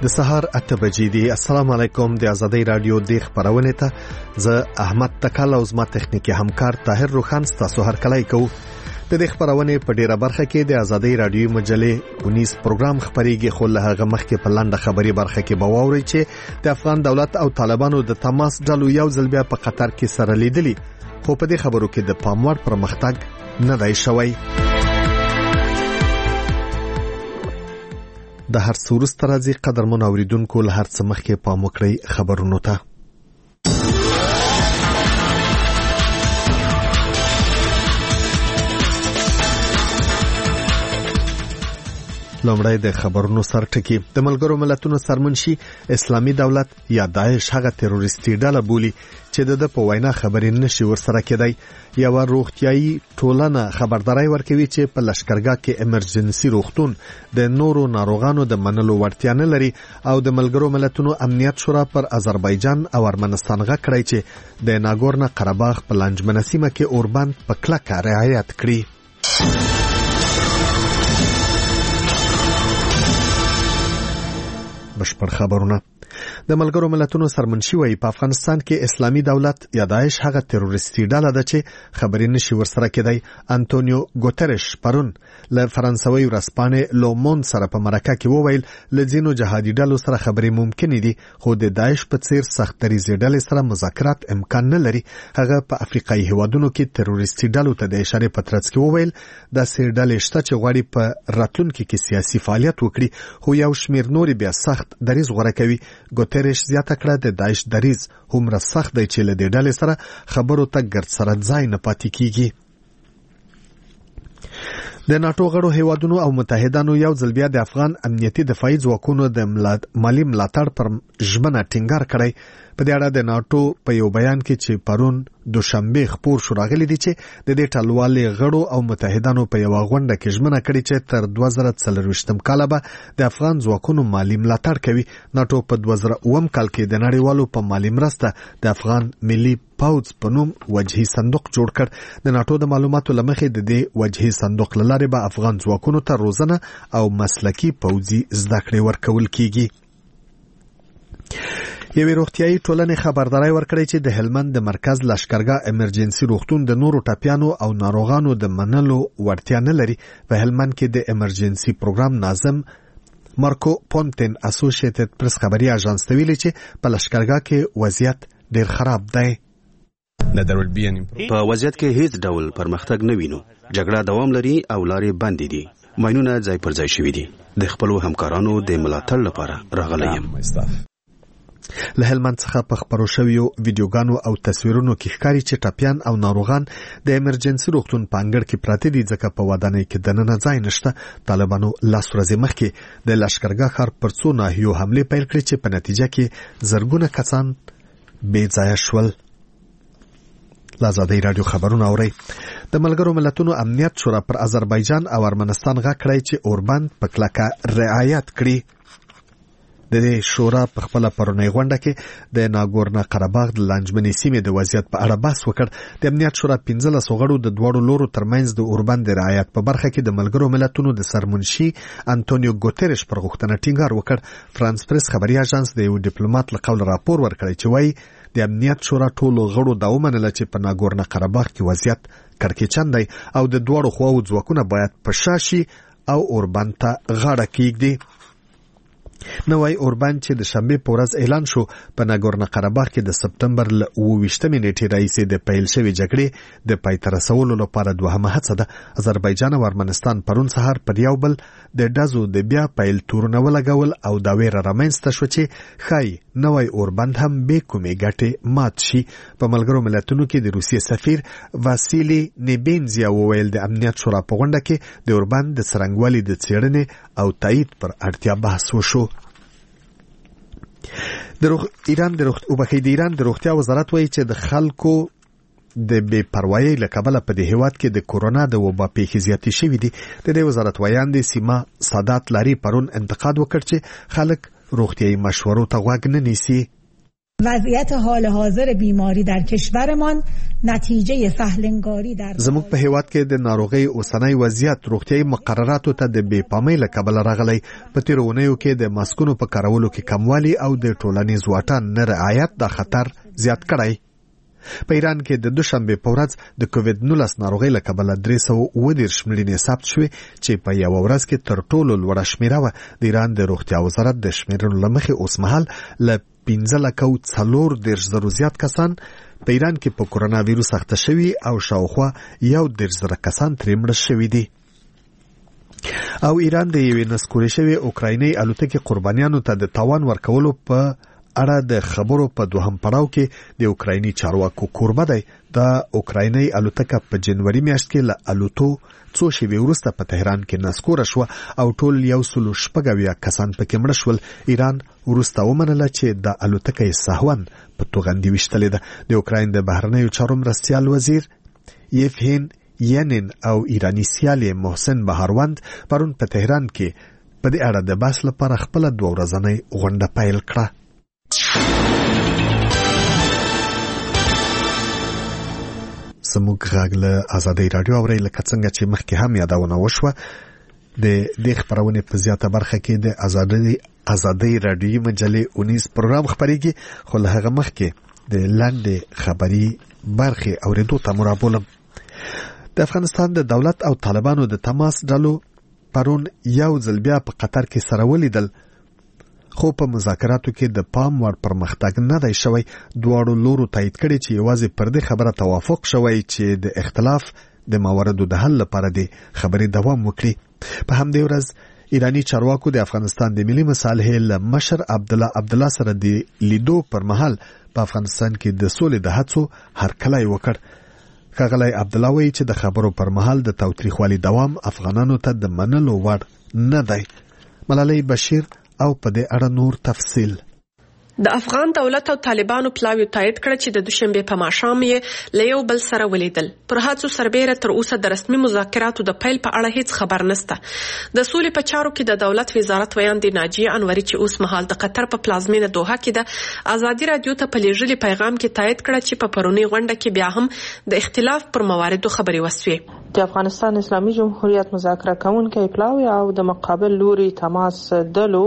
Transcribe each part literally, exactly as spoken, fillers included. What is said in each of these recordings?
د سهار اته بجې دي. السلام علیکم. د ازادۍ رادیو د خبرونه ته زه احمد تکل او زما تخنیکی همکار طاهر روخان تاسو هر کله کو. د دې خبرونه په ډیره برخه کې د ازادۍ رادیو مجلې اونیس پروګرام خبريږي، خو له هغه مخکې په لاندې خبري برخه کې به واوري چې د افغان دولت او طالبانو د تماس ډلو یو ځل بیا په قطر کې سره لیدلي، خو په دې خبرو کې د پاموړ پرمختګ نه دی شوی. د هر څورس ترازی قدرمن اوریدونکو له هر څه مخکې پام وکړئ خبرونو ته. لومړی د خبرونو سرټکی. د ملګرو ملتونو سرمنشي اسلامي دولت یا داعش هغه تروریستي ډله بولي چې د په وینا خبرې نشي ورسره کېدای. یو روغتيایي ټولنه خبرداري ورکوي چې په لشکرګاه کې امرجنسي روغتون د نورو ناروغانو د منلو وړتیا نه لري او د ملګرو ملتونو امنیت شورا پر آذربایجان او ارمنستان غږ کړی چې د ناګورنو قرهباغ په لانجمنه سیمه کې اوربند په کلکه رعایت کړي. بشپړ خبرونه. د ملګرو ملتونو سرمنشي وایي په افغانستان کې اسلامي دولت یا داعش هغه تروریستي ډله ده چې خبرې نشي ورسره کېدای. انټونیو ګوتریش پرون له فرانسوي ورځپاڼې لومون سره په مرکه کې وویل له ځینو جهادي ډلو سره خبرې ممکن دي، خو د داعش په څیر سخت دریځ ډلې سره مذاکرات امکان نه لري. هغه په افریقایي هیوادونو کې تروریستي ډلو ته د اشاره په ترڅ کې وویل د سیر ډلې شته چې غواړي په راتلونکي کې سیاسي فعالیت وکړي، خو یو شمیر نور بیا سخت دریځ غوړه کوي. ګوتریش زیاته کړه د داعش دریځ هومره سخت دی چې له دې ډلې سره خبرو ته ګرد سره ځای نه پاتې کیږي. د ناتو غړو هیوادونو او متحدانو یو ځل بیا د افغان امنیتي دفاعي ځواکونو د مالی ملاتړ پر ژمنه ټینګار کړی. په دې اړه د ناتو په یو بیان کې چې پرون دوشنبه خبر شو راغلی دی چې د دې ټلوالې غړو او متحدانو په یو غونډه کې ژمنه کړې چې تر دوه زره څلرویشتم کال به د افغان ځواکونو مالی ملاتړ کوي. ناتو په دوه زره اووم کال کې د نړیوالو په مالی مرسته د افغان ملي پوځ په نوم وجهي صندوق جوړ کړ. د ناتو د معلوماتو لمخې د دې وجهي صندوق لاره به افغان ځواکونو ته روزنه او مسلکي پوځي زده کړې ورکول کیږي. یوې روغتيایي ټولنې خبرداري ورکړې چې د هلمند د مرکز لشکرګاه امرجنسي روغتون د نورو ټاپیانو او ناروغانو د منلو وړتیا نه لري. په هلمند کې د امرجنسي پروګرام ناظم مارکو پونتن اسوسییټډ پریس خبري اژانس ته ویلي چې په لشکرګاه کې وضعیت ډیر خراب دی. په وضعیت کې هیڅ ډول پرمختګ نه وینو. جګړه دوام لري او لارې بندې دي. ماینونه ځای پر ځای شوي دي. د خپل همکارانو د ملاتړ لپاره راغلی یم. له هلمند څخه په خبرو شویو ویډیوګانو او تصویرونو کې ښکاري چې ټاپیان او ناروغان د امرجنسي روغتون په انګړ کې پراته دي ځکه په ودانۍ کې دننه ځای نشته. طالبانو لاس ورځې مخکې د لشکرګاه ښار پر څو ناحیو حملې پیل کړې چې په نتیجه کې زرګونه کسان بې ځایه شول. لازادۍ رادیو خبرونه اوري. د ملګرو ملتونو امنیت شورا پر آذربایجان او ارمنستان غږ کړی چې اوربند په کلکه رعایت کړي. د دې شورا په خپل پرونی غونډه کې د ناګورنو قرهباغ د لانجمنې سیمې د وضعیت په اړه بحث وکړ. د امنیت شورا پنځلس غړو د دوړو لورو ترمنځ د اوربند د رعایت په برخه کې د ملګرو ملتونو د سرمنشي انټونیو ګوتریش پر غوښتنه ټینګار وکړ. فرانس پریس خبري اژانس د یو ډیپلوماټ له قول راپور ورکړی چې وایي د امنیت شورا ټولو غړو دا ومنله چې په ناګورنو قرهباغ کې وضعیت کړکېچن دی او د دوړو خواو ځواکونه باید په شا شي او اوربند ته غاړه کېږدي. نوای اوربند چې د شنبه په ورځ اعلان شو په ناګورنو قرهباغ کې د سپتمبر ل اوه ویشتمې نیټې راهیسې د پیل شوې جګړې د پای ته رسولو لپاره دوهمه هڅه ده. آذربایجان او ارمنستان پرون سهار پر یو بل د ډزو د بیا پیل تورونه ولګول او دا ویره رامنځته شو چې ښایي نوای اوربند هم به کومې ګټې مات شي. په ملګرو ملتونو کې د روسیې سفیر واسیلی نیبینزیا وویل د امنیت شورا په غونډه کې د اوربند د څرنګوالي د څېړنې او تایید پر اړتیا بحث وشو. د روغ ایران د روغ او بخې د ایران د روغتیا وزارت وایي چې د خلکو د بې پروايي له کبله په دې هیواد کې د کورونا د وبا پیښې زیاتې شوې دي. د دې وزارت وایاندې سیما سادات لاري پرون انتقاد وکړ چې خلک روغتیايي مشورو ته غوږ نه نیسي. وضعیت حال حاضر بیماری در کشورمان نتیجه سهلنگاری در زموږ په هیواد کې د ناروغي اوسنۍ وضعیت روغتیايي مقرراتو ته د بې پامۍ له کبله راغلی. په تیرو اونیو کې د ماسکونو په کارولو کې کموالی او د ټولنیز واټن نه رعایت دا خطر زیات کړی. په ایران کې د دوشنبه په ورځ د کووید نولس ناروغۍ له کبله درې سوه اووه دېرش مړینې ثبت شوې چې په یوه ورځ کې تر ټولو لوړه شمیره وه. د ایران د روغتیا وزارت د شمیرلو له مخې اوسمهال له پنځه لکه څلور دېرش زرو زیات کسان په ایران کې په کورونا ویروس اخته شوي او شاوخوا یو دېرش زره کسان ترې مړه شوي دي. او ایران د یوې نسکورې شوې اوکرایني الوتکې قربانیانو ته د تاوان ورکولو په اړه د خبرو په دوهم پړاو کې د اوکرایني چارواکو کوربه دی. د اوکرایني الوتکه په جنوري میاشت کې له الوتو څو شېبې وروسته په تهران کې نسکوره شوه او ټول یو سلو شپږ اویا کسان پکې مړه شول. ایران وروسته ومنله چې د الوتکه یې سهواً په توغندي ویشتلې ده. د اوکراین د بهرنیو چارو مرستیال وزیر یفهین ینین او ایرانی سیال محسن بهاروند پرون په تهران کې په دې اړه د بحث لپاره خپله دوه ورځنۍ غونډه پیل کړه. زموږ غږ له ازادۍ راډیو اورئ. لکه څنګه چې مخکې هم یادونه وشوه د دې خپرونې په زیاته برخه کې د ازادۍ ازادۍ راډیوي مجلې اونیز پروګرام خپرېږي، خو له هغه مخکې د لنډې خبري برخې اورېدو ته مرابولم. د افغانستان د دولت او طالبانو د تماس ډلو پرون یو ځل بیا په قطر کې سره ولیدل، خو په مذاکراتو کې د پام وړ پرمختګ نه دی شوی. دواړو لورو تایید کړي چې یوازې پر دې خبره توافق شوی چې د اختلاف د مواردو د حل لپاره د خبرې دوام وکړي. په همدې ورځ ایرانی چارواکو د افغانستان د ملي مصالحې له مشر عبدالله عبدالله سره د لیدو پر مهال په افغانستان کې د سولې د هڅو هرکلی وکړ. ښاغلی عبدالله وایي چې د خبرو پر مهال د تاوتریخوالي دوام افغانانو ته د منلو وړ نه دی. ملالۍ بشیر او په دې اړه نور تفصیل. د افغان دولت او طالبانو پلاوی تایید کړ چې د دوشنبه په ماښام یې له یو بل سره ولیدل. پر هڅو سربېره تر اوسه د رسمي مذاکراتو د پیل په اړه هیڅ خبر نشته. د سولې په چارو کې د دولت وزارت ویاندې ناجیه انوري چې اوس مهال د قطر په پلازمینه دوحه کې د ازادي رادیو ته په لیږلي پیغام کې تایید کړ چې په پرونی غونډه کې بیا هم د اختلاف پر مواردو خبرې وسوې. د افغانستان اسلامي جمهوریت مذاکره کوونکي پلاوی او د مقابل لوري تماس دلو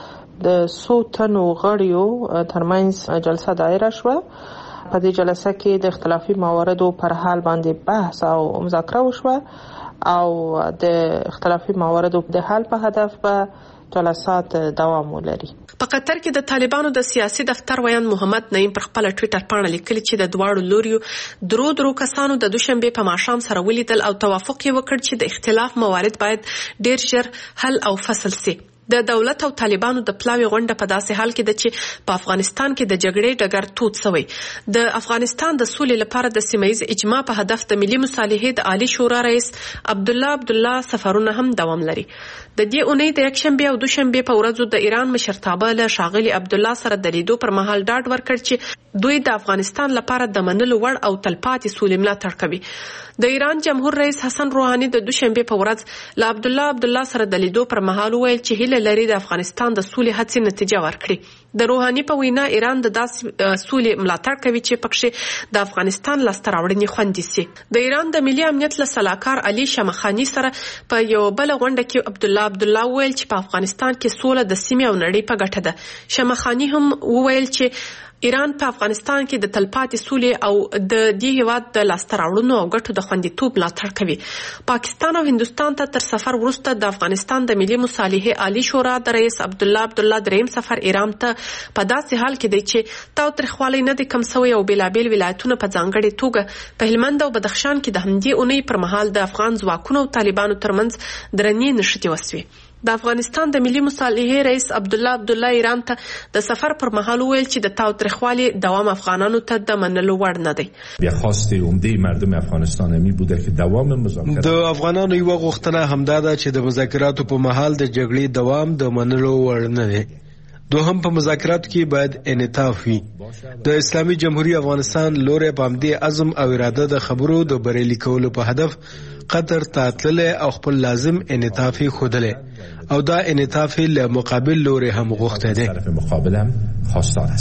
د څو تنو غړیو ترمنځ جلسه دایره شوه. په دې جلسه کې د اختلافي مواردو پر حال باندې بحث او مذاکره وشوه او د اختلافي مواردو د حل په هدف به جلسات دوام ولري. په قطر کې د طالبانو د سیاسي دفتر ویان محمد نعیم پر خپل ټوئیټر باندې لیکلي چې د دواړو لوریو درو درو کسانو د دوشنبه په ماښام سره ولیدل او توافق یې وکړ چې د اختلاف موارد باید ډیر ژر حل او فصل شي. د دولت او طالبانو د پلاوی غونډه په داسې حال کې ده چې په افغانستان کې د جګړې ډګر تود شوی. د افغانستان د سولې لپاره د سیمه‌ییز اجماع په هدف د ملي مصالحې د عالی شورا رئیس عبدالله عبدالله سفرونه هم دوام لري. د دې اونۍ د یکشنبه او دوشنبه په ورځو د ایران مشرتابه له ښاغلي عبدالله سره د لیدو پر مهال ډاډ ورکړ چې دوی د افغانستان لپاره د منلو وړ او تلپاتې سولې ملاتړ کوي. د ایران جمهور رئیس حسن روحاني د دوشنبه په ورځ له عبدالله عبدالله سره د لیدو پر مهال ویل چې هیله لري د افغانستان د سولې هڅې نتیجه ورکړي. د روحاني په وینا ایران د داسې سولې ملاتړ کوي چې پکې د افغانستان لاسته راوړنې خوندي سي. د ایران د ملي امنیت له سلاکار علي شمخاني سره په یو بل غونډه کې عبدالله عبدالله ویل چې په افغانستان کې سوله د سیمې او نړۍ په ګټه ده. شمخاني هم ویل چې ایران په افغانستان کې د تلپاتې سولې او د دې هیواد د لاسته راوړنو او ګټو د خوندیتوب ملاتړ کوي. پاکستان او هندوستان ته تر سفر وروسته د افغانستان د ملي مصالحې عالی شورا د رئیس عبدالله عبدالله دریم سفر ایران ته په داسې حال کې دی چې تاوتریخوالی نه دی کم شوی او بېلابېل ولایتونه په ځانګړې توګه په هلمند او بدخشان کې د همدې اونۍ پر مهال د افغان ځواکونو او طالبانو ترمنځ درنې نښتې وسوې. د افغانستان د ملي مصالحې رئیس عبدالله عبدالله ایران ته د سفر پر مهال ویل چې د تاوتریخوالي دوام افغانانو ته د منلو وړ نه دی. بیا خواسته عمده مردم افغانستان می بوده که دوام مذاکرات د افغانانو یو غوښتنه همدا ده چې د مذاکراتو په مهال د جګړې دوام د منلو وړ نه دی. دوهم په مذاکراتو کې باید انعطاف وي. د اسلامي جمهوریت افغانستان لوري په همدې عزم او اراده د خبرو د بریالي کولو په هدف قطر ته تللی او خپل لازم انعطاف ښودلی او دا انعطاف له مقابل لوري هم غوښته دی. طرف مقابل هم خواستار است.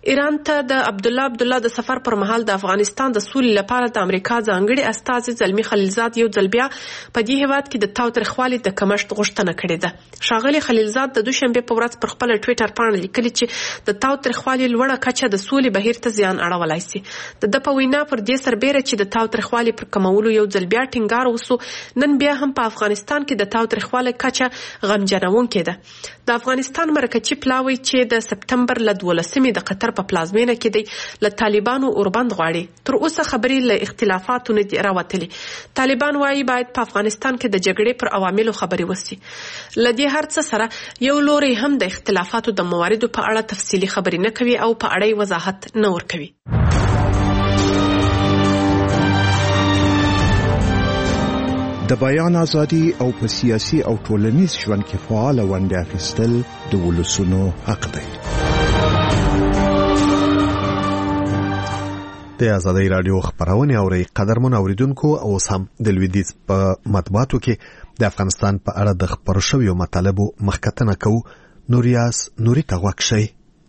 ایران ته د عبد الله عبد الله د سفر پر مهال د افغانستان د سولې لپاره د امریکا ځانګړي استازي زلمی خلیلزاد یو ځل بیا په دې هیواد کې د تاوتریخوالي د کمښت غوښتنه کړې ده. ښاغلي خلیلزاد د دوشنبه په ورځ پر خپل ټوئیټر باندې لیکلي چې د تاوتریخوالي لوړه کچه د سولې بهیر ته زیان اړولای شي. د د په وینا پر دې سربېره چې د تاوتریخوالي پر کمولو یو ځل بیا ټینګار وسو، نن بیا هم په افغانستان کې د تاوتریخوالي کچه غمجنونکې ده. د افغانستان مرکزي پلاوی چې د سپتمبر ل دولسمې د قطر په پلازمینه کې دی له طالبانو اوربند غواړي. تر اوسه خبرې له اختلافاتو نه دي راوتلي. طالبان وايي باید په افغانستان کې د جګړې پر عواملو خبرې وشي. له دې هر څه سره یو لوري هم د اختلافاتو د مواردو په اړه تفصیلي خبرې نه کوي او په اړه وضاحت نه ورکوي. د بیان ازادي او په سیاسي او ټولنیز ژوند کې فعال ونډه اخیستل د ولسونو حق دی. د ازادي رادیو خبرونه اوري قدرمن اوریدونکو او سم د لویدیز په مطبوعاتو کې د افغانستان په اړه د خبرو شویو مطالبو مخکتنه کوو. نوریاس نوري تغوک شي.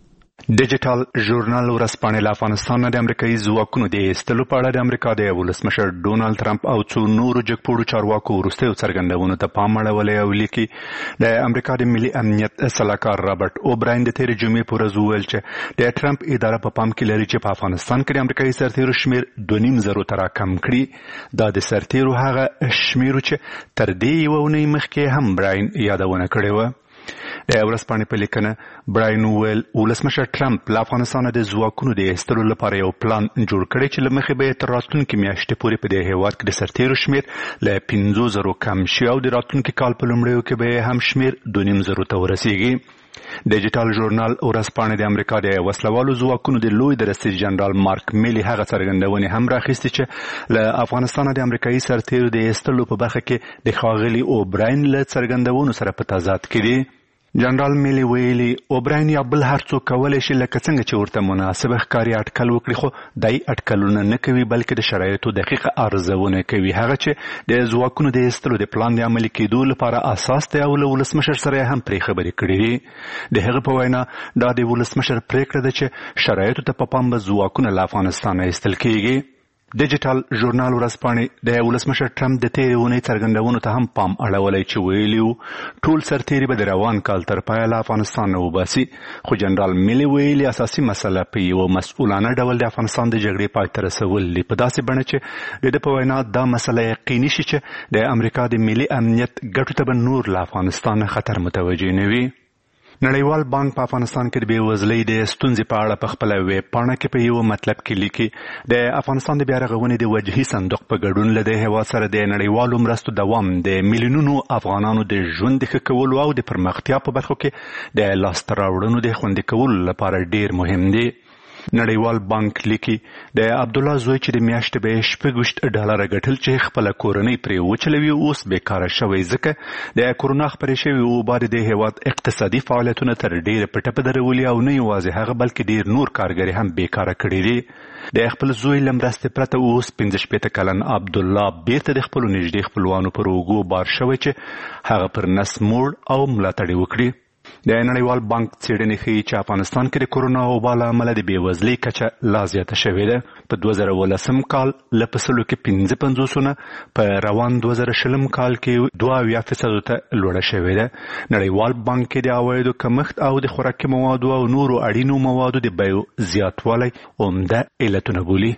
ډیجیټل ژورنال ورځپاڼې له افغانستان د امریکایي ځواکونو د ایستلو په اړه د امریکا د ولسمشر ډونالد ټرمپ او څو نورو جګپوړو چارواکو وروستیو څرګندونو ته پام اړولی او لیکي د امریکا د ملي امنیت سلاکار رابرټ اوبراین د تېرې جمعې په ورځ وویل چې د ټرمپ اداره په پام کې لري چې په افغانستان کې د امریکایي سرتیرو شمېر دوه نیم زرو ته راکم کړي. دا د سرتیرو هغه شمېر چې تر دې یوه اونۍ مخکې هم براین یادونه کړې وه. د ورځپاڼې په لیکنه براین وویل ولسمشر ټرمپ له افغانستانه د ځواکونو د ایستلو لپاره یو پلان جوړ کړی چې له مخې به یې تر راتلونکي میاشتې پورې په دې هېواد کې د سرتیرو شمېر له پنځو زرو کم شي او د راتلونکي کال په لومړیو کې به یې هم شمېر دوه نیم زرو ته ورسیږي. ډیجیټل ژورنال ورځپاڼې د امریکا د وسلوالو ځواکونو د لوی درستیج جنرال مارک میلی هغه څرګندونې هم راخیستې چې له افغانستانه د امریکایي سرتیرو د ایستلو په برخه کې د ښاغلي اوبراین له څرګندونو سره په تضاد کې دي. جنرال میلی ویلي اوبراین یا بل هر څوک کولی شي لکه څنګه چې ورته مناسبه ښکاري اټکل وکړي، خو دی اټکلونه نه کوي بلکې د شرایطو دقیقه ارزونه کوي. هغه چې د ځواکونو د ایستلو د پلان د عملي کېدو لپاره اساس دی او له ولسمشر سره هم پرې خبرې کړې دي. د هغه په وینا دا د ولسمشر پرېکړه ده چې شرایطو ته په پام به ځواکونه له افغانستانه ایستل کېږي. ډیجیټل ژورنال ورځپاڼې د ولسمشر ټرمپ د تېرې اونۍ څرګندونو ته هم پام اړولی چې ویلي وو ټول سرتیري به د روان کال تر پایه له افغانستان نه وباسي. خو جنرال میلی ویلي اساسي مسله په یوه مسؤلانه ډول د افغانستان د جګړې پای ته رسول دي، په داسې بڼه چې د ده په وینا دا مسله یقیني شي چې د امریکا د ملي امنیت ګټو ته به نور له افغانستان خطر متوجه نه وي. نړیوال بانک په افغانستان کې د بېوزلۍ د ستونزې په اړه په خپله ویب پاڼه کې په یوه مطلب کې لیکي د افغانستان د بیا رغونې د وجهي صندوق په ګډون له دې هېواد سره د نړیوالو مرستو دوام د میلیونونو افغانانو د ژوند د ښه کولو او د پرمختیا په برخو کې د لاسته راوړنو د خوندي کولو لپاره ډیر مهم دی. نړیوال بانک لیکي د عبدالله زوی چې د میاشتې به یې شپږ ویشت ډالره ګټل چې خپله کورنۍ پرې وچلوي اوس بېکاره شوی ځکه د کورونا خپرې شوې وبا د دې هېواد اقتصادي فعالیتونه تر ډېره پټه په درولي او نه یوازې هغه بلکې ډېر نور کارګري هم بېکاره کړي دي. د خپل زوی له مرستې پرته اوس پنځه شپېته کلن عبدالله بېرته د خپلو نږدې خپلوانو پر اوږو بار شوی چې هغه پر نس موړ او ملاتړ وکړي. د نړیوال بانک څېړنې ښیي چې افغانستان کې د کورونا وبا له امله د بېوزلۍ کچه لا زیاته شوې ده. په دوه زره اوولسم کال له په سلو کې پنځه پنځوسونه په روان دوه زره شلم کال کې دوه اویا فیصدو ته لوړه شوې ده. نړیوال بانک کې د عوایدو کمښت او د خوراکي موادو او نورو اړینو موادو د بیو زیاتوالی عمده علتونه بولي.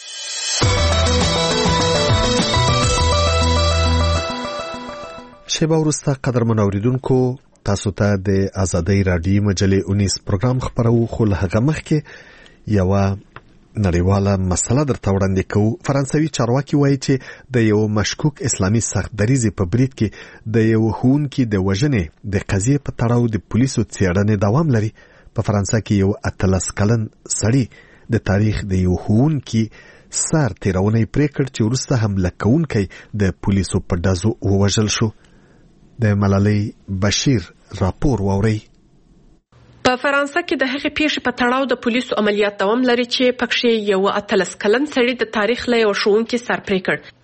شیبه وروسته قدرمن اوریدونکو تاسو ته د ازادۍ راډیو مجلې اونیس پروګرام خپرو، خو له هغه مخکې یوه نړیواله مسله درته وړاندې کوو. فرانسوي چارواکي وایي چې د یو مشکوک اسلامي سخت دریځې په برید کې د یو ښوونکي د وژنې د قضیې په تړاو د پولیسو څېړنې دوام لري. په فرانسه کې یو اتلس کلن سړي د تاریخ د یو ښوونکي سر تېرونی پرې کړ چې وروسته حمله کوونکی د پولیسو په ډزو ووژل شو. د ملالۍ بشیر راپور واورئ. په فرانسه کې د هغې پیښې په تړاو د پولیسو عملیات دوام لري چې پکښې یو اتلس کلن سړي د تاریخ له یو ښوونکي سر پرې کړ.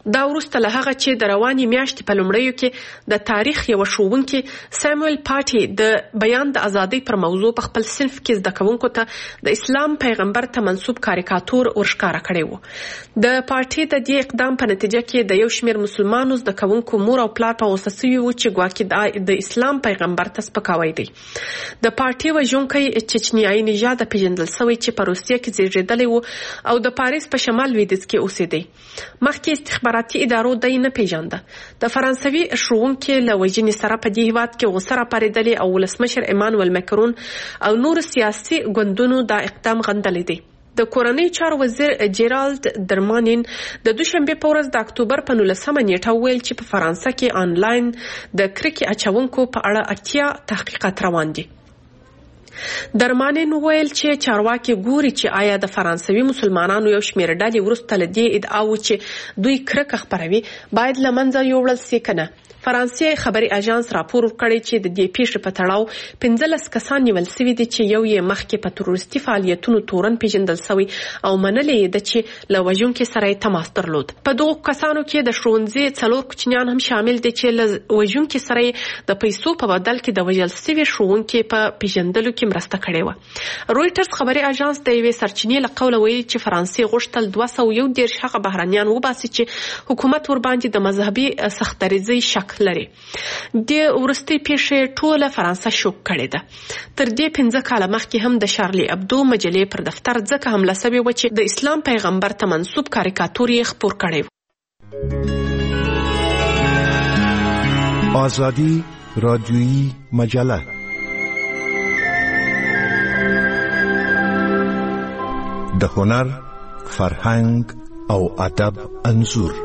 دا وروسته له هغه چې د روانې میاشتې په لومړیو کې د تاریخ یو ښوونکي سیمویل پاټي د بیان د ازادۍ پر موضوع په خپل صنف کې زده کوونکو ته د اسلام پیغمبر ته منسوب کاریکاتور ورښکاره کړی و. د پاټي د دې اقدام په نتیجه کې د یو شمېر مسلمانو زده کوونکو مور او پلار په غوسه سوي وو چې ګواکې د اسلام پیغمبر ته سپکاوی دی. د پاټي وژونکی چچنیایي نژاده پیژندل سوی چې په روسیه کې زیږېدلی و او د پاریس په شمال لویدیځ کې اوسېدی. مخکې استخباراتي ادارو دی نه پیژانده. د فرانسوي ښوونکي له وژنې سره په دې هیواد کې غوسه راپارېدلې او ولسمشر ایمانویل مکرون او نور سیاسي ګوندونو دا اقدام غندلی دی. د کورنۍ چارو وزیر جیرالد درمانین د دوشنبه په ورځ د اکتوبر په نولسمه نیټه ویل چې په فرانسه کې آنلاین د کرکې اچونکو په اړه اتیا تحقیقات روان دي. درمانین ویل چې چارواکي ګوري چې آیا د فرانسوي مسلمانانو یو شمېر ډلې وروسته له دې ادعاوو چې دوی کرکه خپروي باید له منځه یوړل سي که نه. فرانسې خبري اژانس راپور ورکړی چې د دې پیښې په تړاو پنځلس کسان نیول سوي دي چې یو یې مخکې په تروریستي فعالیتونو تورن پیژندل سوی او منلې یې ده چې له وژونکي سره یې تماس درلود. په دغو کسانو کې د ښوونځي څلور کوچنیان هم شامل دي چې له وژونکي سره یې د پیسو په بدل کې د وژل سوي ښوونکي په پیژندلو کې مرسته کړې وه. رویټرز خبري اژانس د یوې سرچینې له قوله ویلي چې فرانسې غوښتل دوه سوه یو دېرش هغه بهرنیان وباسي چې حکومت ورباندې د مذهبي سختدریځۍ شک لري. د ورستي پیښې ټوله فرانسه شوک کړې ده. تر دې پنځه کاله مخکې هم د شارلی ابدو مجلې پر دفتر ځکه حمله سوې وه چې د اسلام پیغمبر ته منسوب کاریکاتور یې خپور کړی و. آزادی رادیویی مجله د هنر، فرهنګ او ادب انځور.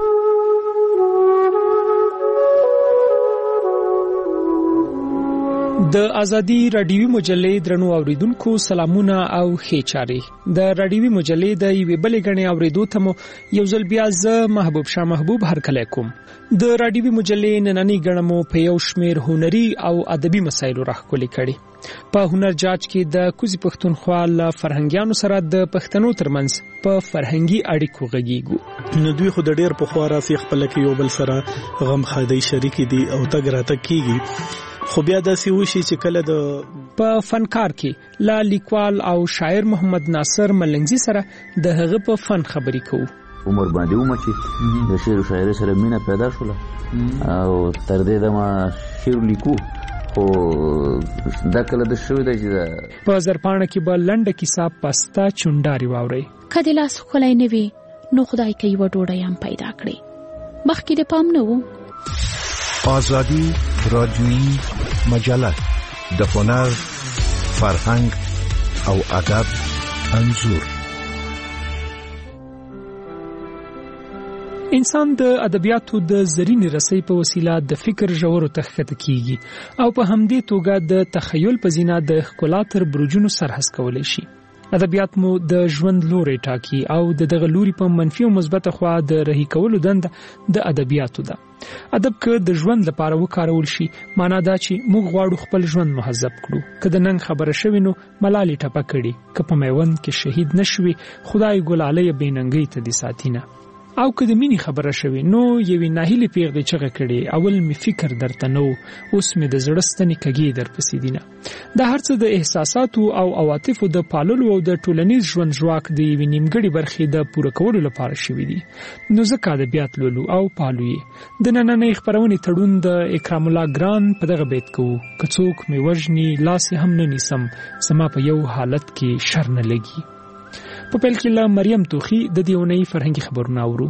د ازادي رادیوي مجلې درنو اوریدونکو سلامونه او ښې چارې. د رادیوي مجلې د یوې بلې غڼې اوریدو ته مو یو ځل بیا زه محبوب شاه محبوب هرکلی کوم. د رادیوي مجلې نننۍ غڼه مو په یو شمېر هنري او ادبي مسایلو راښکلې کړي. په هنر جاج کې د کوزي پښتونخوا له فرهنګیانو سره د پښتنو ترمنځ په فرهنګي اړیکو غږیږو. نو دوی خو د ډېر پخوا راځي خپل کې یو بل سره غم خادي شریک دي او تګ راتګ کیږي. خو بیا داسې وشي چې کله د په فنکار کې لا لیکوال او شاعر محمد ناصر ملنګزي سره د هغه په فن خبرې کوو. عمر باندې ومه چې د شعر او شاعرۍ سره مینه پیدا شوله او تر دې دمه شعر لیکو خو دا کله د شوی دی چې په زرپاڼه کې به لنډه کیسه پسته چونډاري واورئ. که د لاس ښکلی نه وي نو خدای که یوه ډوډۍ هم پیدا کړي. مخکې د پام نه و. آزادی رادیویی مجله د هنر، فرهنګ او ادب انځور. انسان د ادبیاتو د زرینې رسۍ په وسیله د فکر ژورو ته ښکته کیږي او په همدې توګه د تخیل په زینه د ښکلا تر برجونو سرحس کولی شي. ادبیات مو د ژوند لوري ټاکي او د دغه لوري په منفي او مثبته خوا د رهي کولو دنده د ادبیاتو ده. ادب که د ژوند لپاره وکارول شي معنا دا چې موږ غواړو خپل ژوند مهذب کړو. که د ننګ خبره شوي نو ملالې ټپه کړي، که په میوند کې شهید نشوي خدای ګلاله بې ننګۍ ته دې ساتینه. او که د مینې خبره شوي نو یوې ناهیلې پیغلې چغه کړې، اول می فکر درته نو اوس می د زړه ستنې کږې درپسې دینه. دا هر څه د احساساتو او عواطفو د پاللو او د ټولنیز ژوند ژواک د یوې نیمګړې برخې د پوره کولو لپاره شوي دي. نو ځکه ادبیات لولو او پالو یې. د نننۍ خپرونې تړون د اکرام الله ګران په دغه بیت کوو: که څوک می وژني لاس هم نه نیسم، زما په یو حالت کې شر نه لګي. په پیل کې له مریم توخی د دې اونۍ فرهنګي خبرونه اورو.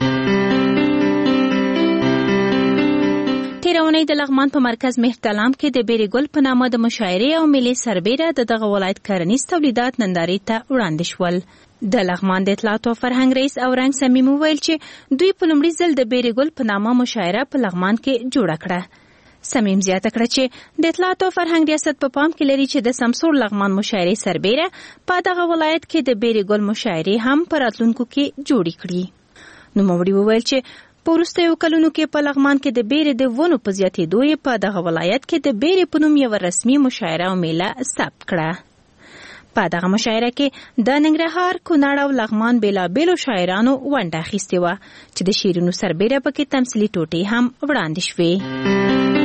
تیره اونۍ د لغمان په مرکز مهرتلام کې د بیرې ګل په نامه د مشاعرې او ملي سربیره د دغه ولایت کرنیز تولیدات نندارې ته وړاندې شول. د لغمان د اطلاعات او فرهنګ رئیس اورنګ صمیم وویل چې دوی په لومړي ځل د بیرې ګل په نامه مشاعره په لغمان کې جوړه کړه. صمیم زیاته کړه چې د اطلاعات او فرهنګ ریاست په پام کې لري چې د سمسور لغمان مشاعرې سربیره په دغه ولایت کې د بیرې ګل مشاعرې هم په راتلونکو کې جوړې کړي. نوموړي وویل چې په وروستیو کلونو کې په لغمان کې د بیرې د ونو په زیاتېدو یې په دغه ولایت کې د بیرې په نوم یوه رسمي مشاعره او میله ثبت کړه. په دغه مشاعره کې د ننګرهار، کونړ او لغمان بیلابیلو شاعرانو ونډه اخیستې وه چې د شعرونو سربیره پکې تمثیلي ټوټې هم وړاندې شوې.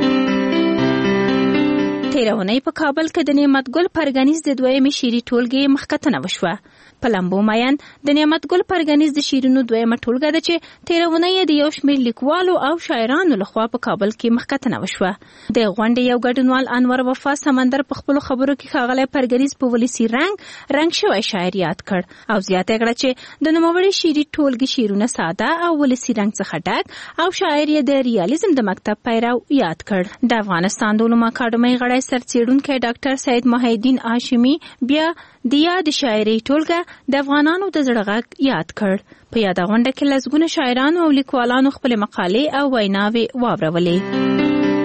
تېره اونۍ په کابل کې د نعمت ګل پرګنیز د دویمې شعري ټولګې مخکتنه وشوه. په لمبو ماین د نعمت ګل پرګنیز د شعرونو دویمه ټولګه ده چې تېره اونۍ د یو شمېر لیکوالو او شاعرانو لخوا په کابل کې مخکتنه وشوه. د غونډې یو ګډونوال انور وفا سمندر په خپلو خبرو کې ښاغلی پرګنیز په ولسي رنګ رنګ شوی شاعر یاد کړ او زیاته کړه چې د نوموړي شعري ټولګې شعرونه ساده او ولسي رنګ څخه ډک او شاعر یې د ریالیزم د مکتب پیرو یاد کړ. د افغانستان د علومو اکاډمۍ غړی سرڅېړونکی ډاکټر سید محی الدین هاشمي بیا د یاد شاعري ټولګه د افغانانو د زړه غږ یاد کړ. په یاده غونډه کې لسګونه شاعرانو او لیکوالانو خپلې مقالې او ویناوې واورولې.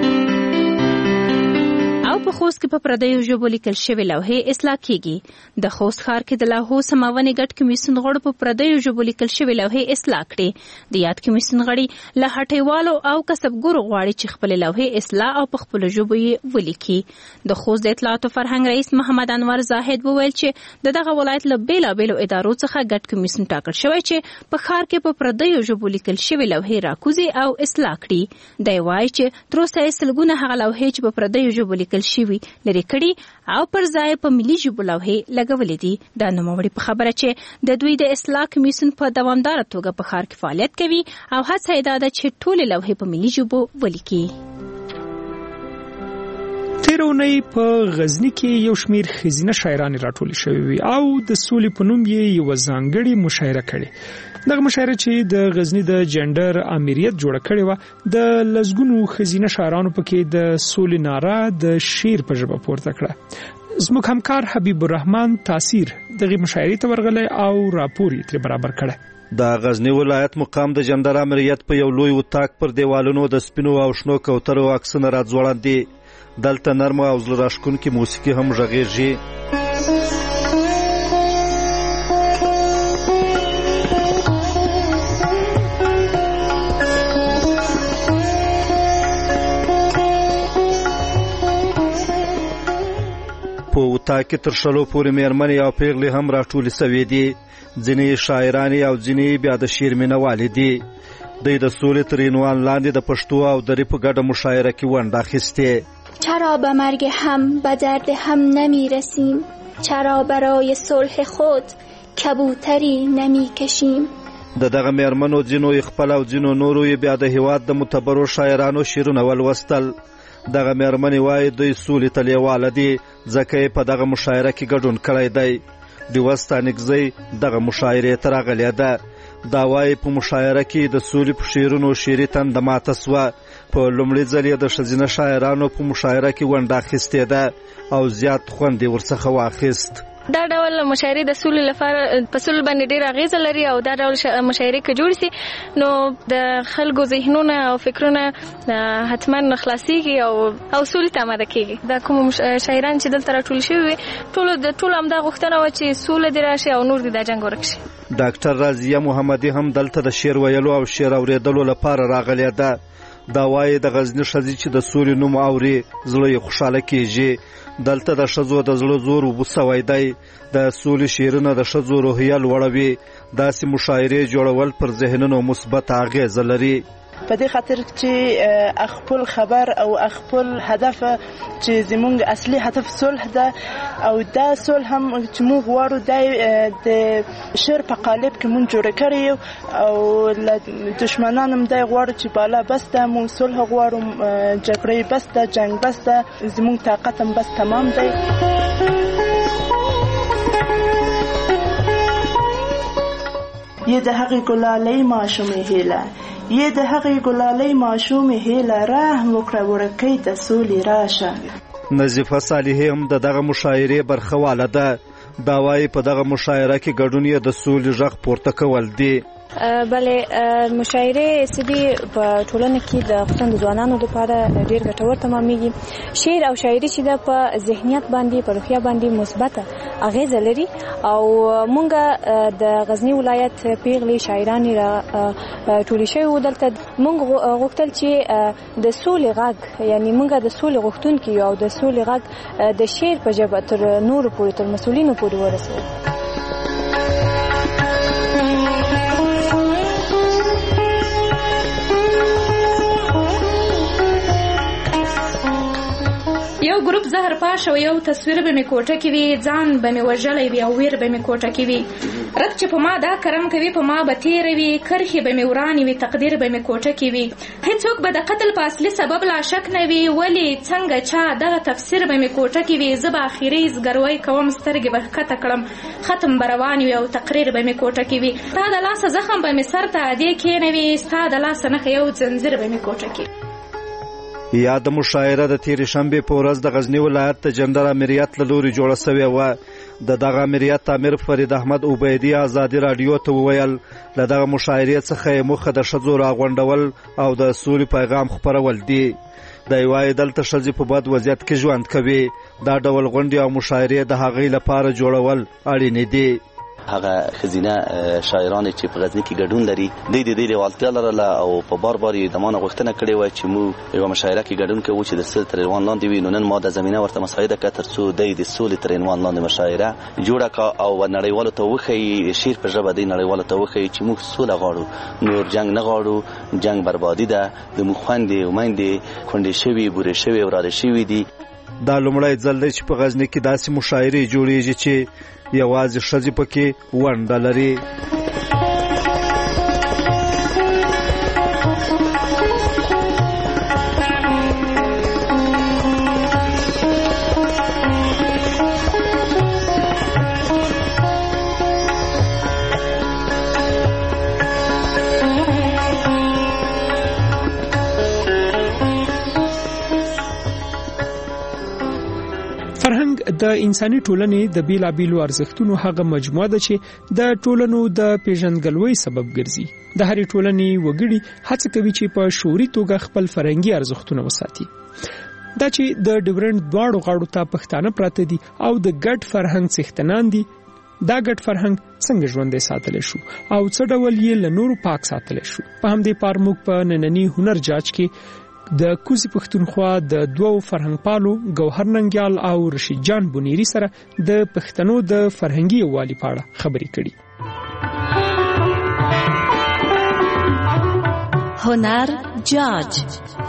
او په خوست کې په پردیو ژبو لیکل شوې لوحې اصلاح کیږي. د خوست ښار کې د لوحو سمونې ګډ کمیسیون غړو په پردیو ژبو لیکل شوې لوحې اصلاح کړې. د یاد کمیسیون غړي له هټیوالو او کسبګرو غواړي چې خپلې لوحې اصلاح او په خپلو ژبو یې ولیکي. د خوست د اطلاعات او فرهنګ رئیس محمد انور زاهد وویل چې د دغه ولایت له بیلابیلو ادارو څخه ګډ کمیسیون ټاکل شوی چې په ښار کې په پردیو ژبو لیکل شوې لوحې راکوزي او اصلاح کړي. دی وایي چې تر اوسه یې سلګونه هغه لوحې چې په پردیو ژبو لیکل شوي لرې کړي او پر ځای په ملي ژبو لوحې لګولې دي. دا نوموړي په خبره چې د دوی د اصلاح کمیسیون په دوامداره توګه په ښار کې فعالیت کوي او هڅه یې دا ده چې ټولې لوحې په ملي ژبو ولیکي. تېره اونۍ په غزني کې یو شمېر ښځینه شاعرانې راټولې شوې وي او د سولې په نوم یې یوه ځانګړې مشاعره کړې. دغه مشاعره چې د غزني د جنډر امریت جوړه کړې وه د لسګونو ښځینه شاعرانو پکې د سولې ناره د شعر په ژبه پورته کړه. زموږ همکار حبیب الرحمن تاثیر دغه مشاعرې ته ورغلی او راپور یې ترې برابر کړی. د غزنی ولایت مقام د جنډر امریت په یو لوی اتاق پر دیوالونو د سپینو او شنو کوترو عکسونه راځوړند دي. دلته نرمه او زړه راښکونکې موسیقي هم غږیږي. په اتاق کې تر شلو پورې میرمنې او پیغلې هم راټولې سوې دي. ځینې شاعرانې او ځینې بیا د شعر مینوالې دي. دوی د سولې تر عنوان لاندې د پښتو او دري په ګډه مشاعره کې ونډه اخیستې. چرا به مرگ هم به درد هم نمی رسیم؟ چرا برای صلح خود کبوتری نمی کشیم؟ د دغه میرمنو ځینو یې خپل او ځینو نورو یې بیا د هیواد د معتبرو شاعرانو شعرونه ولوستل. دغه میرمنې وایي دوی سولې ته لیواله دي ځکه یې په دغه مشاعره کې ګډون کړی دی. ډیوه ستانکزۍ دغه مشاعرې ته راغلې ده. دا وایي په مشاعره کې د سولې په شعرونو شعري تنده ماته سوه. په لومړي ځل یې د ښځینه شاعرانو په مشاعره کې ونډه اخیستې ده او زیات خوند یې ورڅخه واخیست. دا ډول مشاعرې د سولې لپاره په سولې باندې ډېر اغیزه لري او دا ډول مشاعرې که جوړ سي نو د خلکو ذهنونه او فکرونه حتما خلاصېږي او او سولې ته آماده کېږي. دا کوم شاعران چې دلته راټول شوي وي ټولو د ټولو همدا غوښتنه وه چې سوله دې راشي او نور دې دا جنګ ورک شي. ډاکټر رازیه محمدي هم دلته د شعر ویلو او شعر اورېدلو لپاره راغلې ده. دا وایي د غزني ښځې چې د سولې نوم اوري زړه یې خوشحاله کېږي. دلته د ښځو د زړه زور اوبه سوی دی. د سولې شعرونه د ښځو روحیه لوړوي. داسې مشاعرې جوړول پر ذهنونو مثبت اغیزه لري. په دې خاطر چې خپل خبر او خپل هدف چې زموږ اصلي هدف صلح ده او دا صلح هم چې موږ غواړو د شعر په قالب کې موږ جوړ کړی او دشمنان هم دا غواړو چې بالا بس ده موږ صلح غواړو جګړې بس ده جنگ بس ده زموږ طاقت هم بس تمام دی. یه د هغې ګلالۍ ماشومې هیله یه د هغې ګلالۍ ماشومې هیله رحم وکړه ورکۍ د سولې راشه. نظیفه صالحي هم د دغه مشاعرې برخواله ده. دا وایي په دغه مشاعره کې ګډون یې د سولې غږ پورته کول دي. بلې مشاعرې سدي په ټولنه کې د خصوصا د ځوانانو لپاره ډېر ګټور تمامېږي. شعر او شاعري چې د په ذهنیت باندې په روحیه باندې مثبته اغیزه لري او مونږ د غزنی ولایت پیغلې شاعرانې را ټولې شوي دلته مونږ غوښتل چې د سولې غږ یعنی مونږ د سولې غوښتونکي یو او د سولې غږ د شعر په ژبه تر نورو پورې تر مسؤلینو پورې ورسوو. یو ګروپ زهر پاش او یو تصویر به می کوټه کې وي، ځان به می وژلې وي او ویر به می کوټه کې وي. رد چې په ما دا کرم کوي په ما به تیر وي، کرخي به می ورانی وي، تقدیر به می کوټه کې وي. هیڅوک به د قتل په اصلي سبب لا شک نه وي، ولی څنګه چا دغه تفسیر به می کوټه کې وي. زه به اخیری زګروي کوم سترګې به کته کړم، ختم بروان وي او تقریر به می کوټه کې وي. تا د لاس زخم به می سر ته دی کې نه وي، ستا د لاس نه یو زنجیر به می کوټه کې. یا د مشاعره د تیر شنبه په ورځ د غزنی ولایت د جنرال امریت له لوري جوړه شوې و. د دغه امریت امیر فرید احمد عبیدی ازادي رادیو ته وویل له دغه مشاعره څخه مخه د ښځو راغونډول او د سولې پیغام خپرول دي. د یوای دلته ښځې په بد وضعیت کې ژوند کوي. دا ډول غونډې او مشاعرې د هغې لپاره جوړول اړین دي. هغه خزینه شاعران چې په غزنی کې ګډون لري د دې د لیوالتیا لرله او په بار بار د مانه غوښتنه کړې و چې مو یو مشاعره کې ګډون کوو چې د سول تر عنوان لاندې وي. نو نن ما د زمينه ورته مساعده کړ تر څو د سول تر عنوان لاندې مشاعره جوړه کا او نړیوالو ته وښیي شعر په ژبه د نړیوالو ته وښیي چې موږ سوله غواړو، نور جنگ نه غواړو. جنگ بربادي ده، د مو خويندې او میندې کونډې شوي بورې شوي وراده شوي دي. دا لومړی ځل دی چې په غزنی کې داسې مشاعرې جوړیږي چې یوازې ښځې پکې ونډه لري. د انساني ټولنې د بیلابیلو ارزښتونو هغه مجموعه ده چې د ټولنو د پیژندګلوۍ سبب ګرځي. د هرې ټولنې وګړي هڅه کوي چې په شعوري توګه خپل فرهنګي ارزښتونه وساتي. دا چې د ډیورنډ دواړو غاړو ته پښتانه پراته دي او د ګډ فرهنګ څښتنان دي. دا ګډ فرهنګ څنګه ژوندی ساتلی شو او څه ډول یې له نورو پاک ساتلی شو. په همدې پار موږ په نننی هنر جاج کې د کوزي پښتونخوا د دوو فرهنګپالو ګوهر ننګیال او رشید جان بونیری سره د پښتنو د فرهنګي یووالي په اړه خبرې کړي. هنر جاج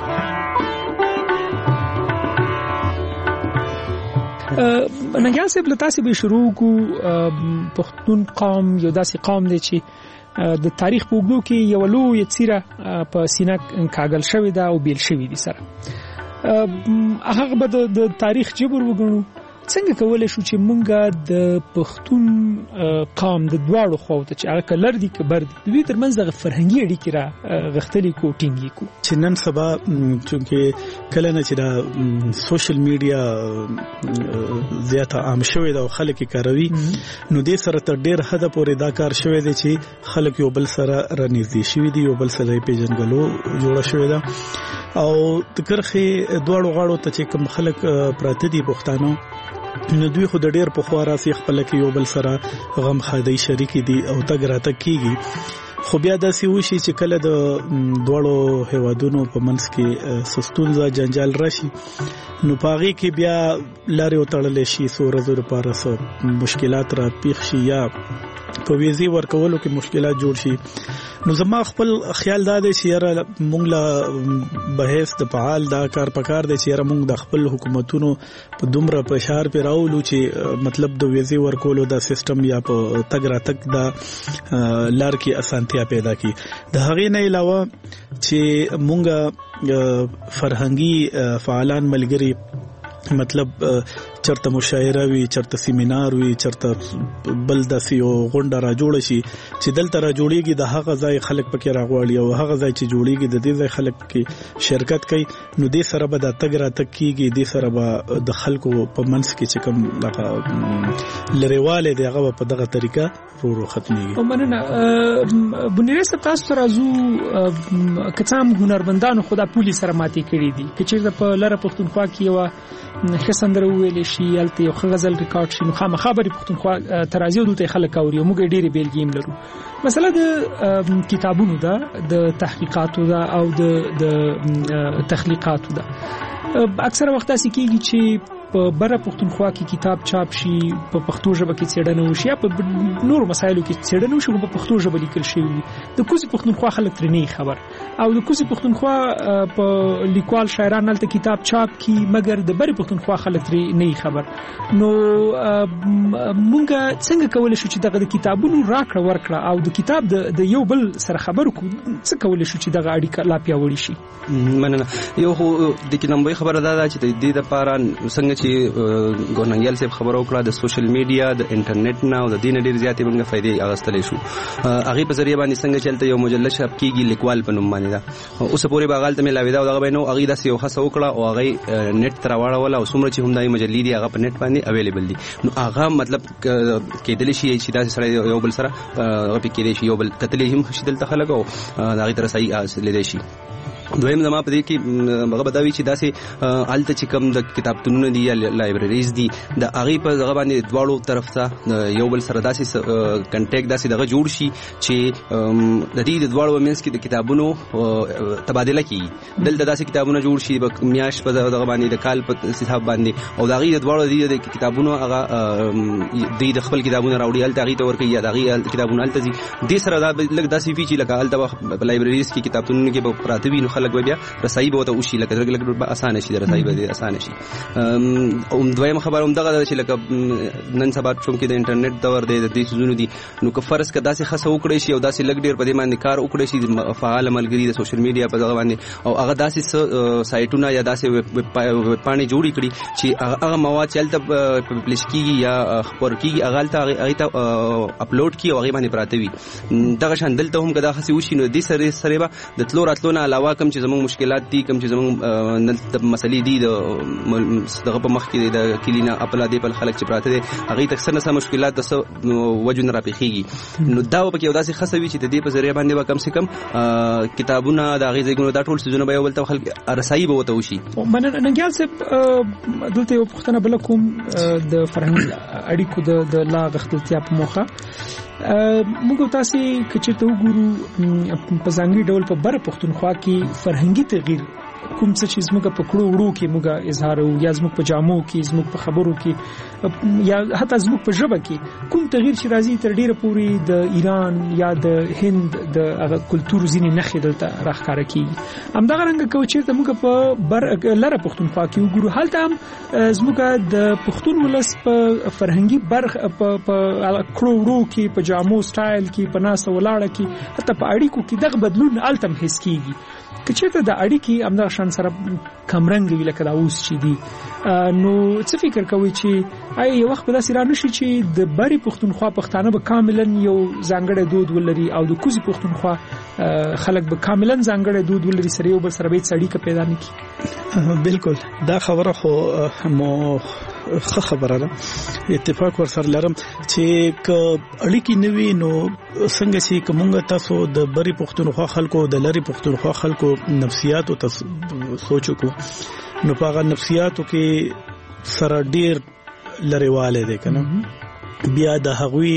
ننګیال صاحب له تاسې به شروع کو. پښتون قوم یو داسې قوم دی چې د تاریخ په اوږدو کې یو لویه څیره په سینه کاږل شوې ده او بیل شوې دي سره. هغه به د تاریخ جبر وګڼو. څنګه کولای شو چې مونږ د پښتون قوم د دواړو خواو ته چې هغه کلر دي که بر دي د دوی ترمنځ دغه فرهنګي اړیکې را غښتلې کو ټینګې کو چې نن سبا چونکې کله نه چې دا سوشل میډیا زیاته عام شوې ده او خلک یې کاروي نو دې سره تر ډېر حده پورې دا کار شوی دی چې خلک یو بل سره رانږدې شوي دي، یو بل سره یې پیژنګلو جوړه شوې ده او د کرښې دواړو غاړو ته چې کوم خلک پراته دي پښتانه نو دوی خو د ډېر پخوا راځي خپل کې یو بل سره غم خادي شریک دي او تګ راتګ کیږي. خو بیا داسې وشي چې کله د دواړو هیوادونو په منځ کې سستونزه جنجال راشي نو پاغي کې بیا لارې وتړل شي، څو ورځې لپاره څه مشکلات را پیښ شي یا په ویزي ورکولو کې مشکلات جوړ شي. نو زما خپل خیال دا دی چې یاره مونږ لا بحث د فعال دا کار پکار دی چې یاره مونږ د خپل حکومتونو په دومره فشار پې راولو چې مطلب د ویزي ورکولو دا سیستم یا په تګ راتګ دا لار کې اسانتیا پیدا کی. د هغې نه علاوه چې مونږ فرهنګي فعالان ملګري مطلب چرته مشاعره وي چرته سیمینار وي چرته بل د سیو غونډه را جوړ شي چې دلته را جوړیږي د هغه ځای خلک پکې راغواړي او هغه ځای چې جوړیږي د دې ځای خلک کې شرکت کوي نو دې سره به د تګ را تک کیږي دې سره به د خلکو په منځ کې چې کوم دغه لریواله دی هغه په دغه طریقه ورو ورو ختميږي. ومننه بنیره سپاس تر ازو کڅام هنرمندانو خدا پولیس سره ماتي کړی دي چې چیرته په لاره پښتونخوا کې یو خسندره ویل شي الته یو غزل ریکارډ شي نو خامہ خبري پښتونخوا ترازیو دوی خلک اوري موږ ډېری بیلګیم لرو. مثلا د کتابونو دا د تحقیقاتو دا او د تخلیقاتو دا اکثر وخت اسې کېږي چې په بره پښتونخوا کې کتاب چاپ شي په پښتو ژبه کې څېړنه وشي یا په نور مسایلو کې څېړنه وشي په پښتو ژبه لیکل شوی د کوزي پښتونخوا خلک ترې نه خبر او د کوزي پښتونخوا په لیکوال شاعران هلته کتاب چاپ کی مګر د بره پښتونخوا خلک ترې نه خبر. نو مونږ څنګه کولای شو چې دغه کتابونو راکړه ورکړه او د کتاب د یو بل سره خبرو کو څه کولای شو چې دغه اړیکه لا پیاوړې شي؟ مننه. یو د کې نمبر خبره ده چې د دې لپاره څنګه چې ګورننګیال صاحب خبرو کړه د سوشل میډیا د انټرنیټ نه او د دین ډېر زیاتې موږ فائدې اغستلې شو. هغه په ذریعہ باندې څنګه چلته یو مجله شپ کېږي لیکوال په نوم باندې دا اوس پورې باغال ته ملاوي دا او هغه نو هغه داسې یو خاصه وکړه او هغه نت تر واړه او څومره چې هم دای مجلې دي هغه په نت باندې اویلیبل دي. نو هغه مطلب کېدل شي چې دا سره یو بل سره هغه په کې شي یو بل کتلې هم خشدل ته خلک او هغه تر صحیح حاصل دي شي. دویم زما په دې کې هغه بداوی چې داسې الته چې کوم د کتابتونونه دي یا لایبرریز دي د هغه په هغه باندې دواړو طرف ته یو بل سره داسې کنټیکټ داسې دغه جوړ شي چې د دې د دواړو مینس کې د کتابونو تبادله کیږي. دلته داسې کتابونه جوړ شي په میاش په دغه باندې د کال په حساب باندې او دغه د دواړو د کتابونو هغه د خپل کتابونه راوړي الته هغه تور کوي یا دغه کتابونه الته دي د سره دا لږ داسې فی چې لکه الته په لایبرریز کې کتابتونونه کې په پراته وي لګ بیا رسایي به وته وشي لکه لګ لګ اسانه شي رسایي به اسانه شي. او دویم خبر هم دغه چې لکه نن سبا چون کې د انټرنیټ دور دی د دې سيزونو دي نو که فرض کدا سي خاصه وکړي شي او داسې لګ ډیر په دې باندې کار وکړي شي فعال عملګری د سوشل میډیا په دغه باندې او هغه داسې سایټونه یا داسې پانی جوړی کړي چې هغه مواد چلته پبلش کیږي یا خبر کیږي هغه ته هغه ته اپلوډ کی او هغه باندې پراته وي. دغه شان دلته هم کدا خاصه وشي نو د سره سره د تلو راتلو نه علاوه کوم چې زموږ مشکلات دي کوم چې زموږ نن مسلې دي د دغه په مخ کې د کلینا خپل دی په خلک چې پراته دي هغه تکثر نه مشکلات د وجو نه راپېخيږي. نو دا په کې یو داسې خاصه وي چې د دې په ذریعہ باندې به کم سے کم کتابونه د هغه ځایونو دا ټول سيزونه به یو بل ته خلک رسایي به وته وشي. مننګیال صاحب دلته یو پښتنه بل کوم د فرهنګ اړیکو د لا غختلتیا په موخه موږ تاسو کچې ته وګورو په ځانګړي ډول په بره پښتونخوا کې فرهنګي تغییر کوم څه چې زموږ په کړو وړو کې موږ اظهار او یا زموږ په جامو کې زموږ په خبرو کې یا حتی زموږ په ژبه کې کوم تغییر چې راځي تر ډیره پورې د ایران یا د هند د هغه کلچر ځینې نښې دلته راښکاره کیږي. همدغه رنګه کوي چې موږ په بر لره پښتونخوا کې وګورو هلته هم زموږ د پښتون ولس په فرهنګي برخ په کړو وړو کې په جامو سټایل کې په ناسه ولاړه کې حتی په اړیکو کې دغه بدلون التم حس کیږي. که چېرته د اړیکې همدغه شان سره کمرنګ وي لکه دا اوس چې دي نو څه فکر کوي چې آیا یو وخت به داسې را نشي چې د بری پښتونخوا پښتانه به کاملا یو ځانګړی دود ولري او د کوزي پښتونخوا خلک به کاملا ځانګړی دود ولري سره یو بل سره به اړیکه پیدا نه کړي؟ بالکل دا خبره خو مو ښه خبره ده اتفاق ورسره لرم چې ک اړیکې نوي نو څنګه چې کومه تاسو د بری پښتونخوا خلکو د لری پښتونخوا خلکو نفسیات او سوچو کو نو په نفسیاتو کې سره ډیر لریواله دي کنه بیا د هغوی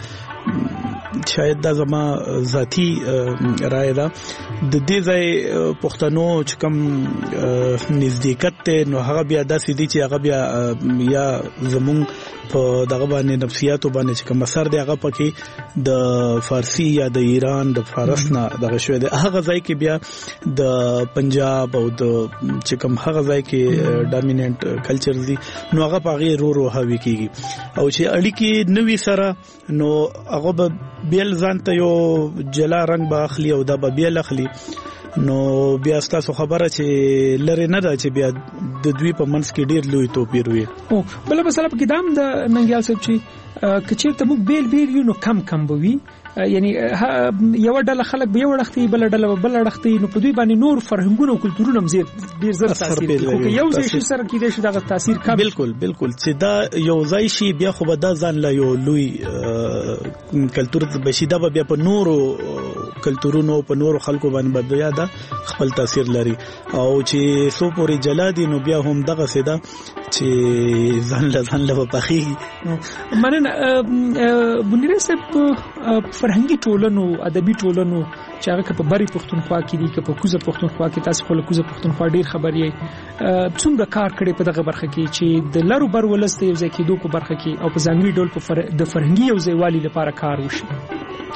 شاید دا زما ذاتی رائے ده د دې ځای پښتنو چې کوم نزدېکت ته نو هغه بیا داسې دي چې هغه بیا یا زمون په دغه باندې نفسیاتو باندې چې کوم اثر دی هغه پکې د فارسی یا د ایران د فارس نه دغه شوی دی هغه ځای کې بیا د پنجاب او د چې کوم هغه ځای کې ډامیننٹ کلچر دي نو هغه پاغي رو رو هوي کیږي او چې اړیکې نوې سره نو هغه به بیل ځان ته یو جلا رنگ به اخلي او دا به بیل اخلي نو بیا تاسو خبره چې لری نه ده چې بیا د دوی په منځ کې ډیر لوی توپیر وي. او بل مثلا په کدام د ننګیال صاحب چې کچیر ته موږ بیل بیل یو نو کم کم بوي، یعنی یو ډله خلک به یو وړختي بل ډله بل وړختي، نو په دوی باندې نور فرهنګونه او کلتورونه هم زیات ډیر زر تاثیر کوي. یو ځای شي سره کې د شي دغه تاثیر کم. بالکل بالکل چې دا یو ځای شي بیا خو به دا ځان لا یو لوی کلتور بشي، دا بیا په نورو کلتورونو په نورو خلکو باندې بیا دا خپل تاثیر لري. او چې سو پورې جلادي نو بیا هم دغه سیدا چې ځان له ځان له پخې مننه. بنیره صاحب فرهنګي ټولنو ادبي ټولنو چې هغه په بری پښتونخوا کې دي، که په کوزه پښتونخوا کې تاسو خپل کوزه پښتونخوا ډیر خبري څومره کار کړي په دغه برخه کې چې د لارو بر ولسته یو ځای کېدو په برخه کې او په ځانګړي ډول په فر... د فرهنګي یو ځایوالي لپاره کار وشي؟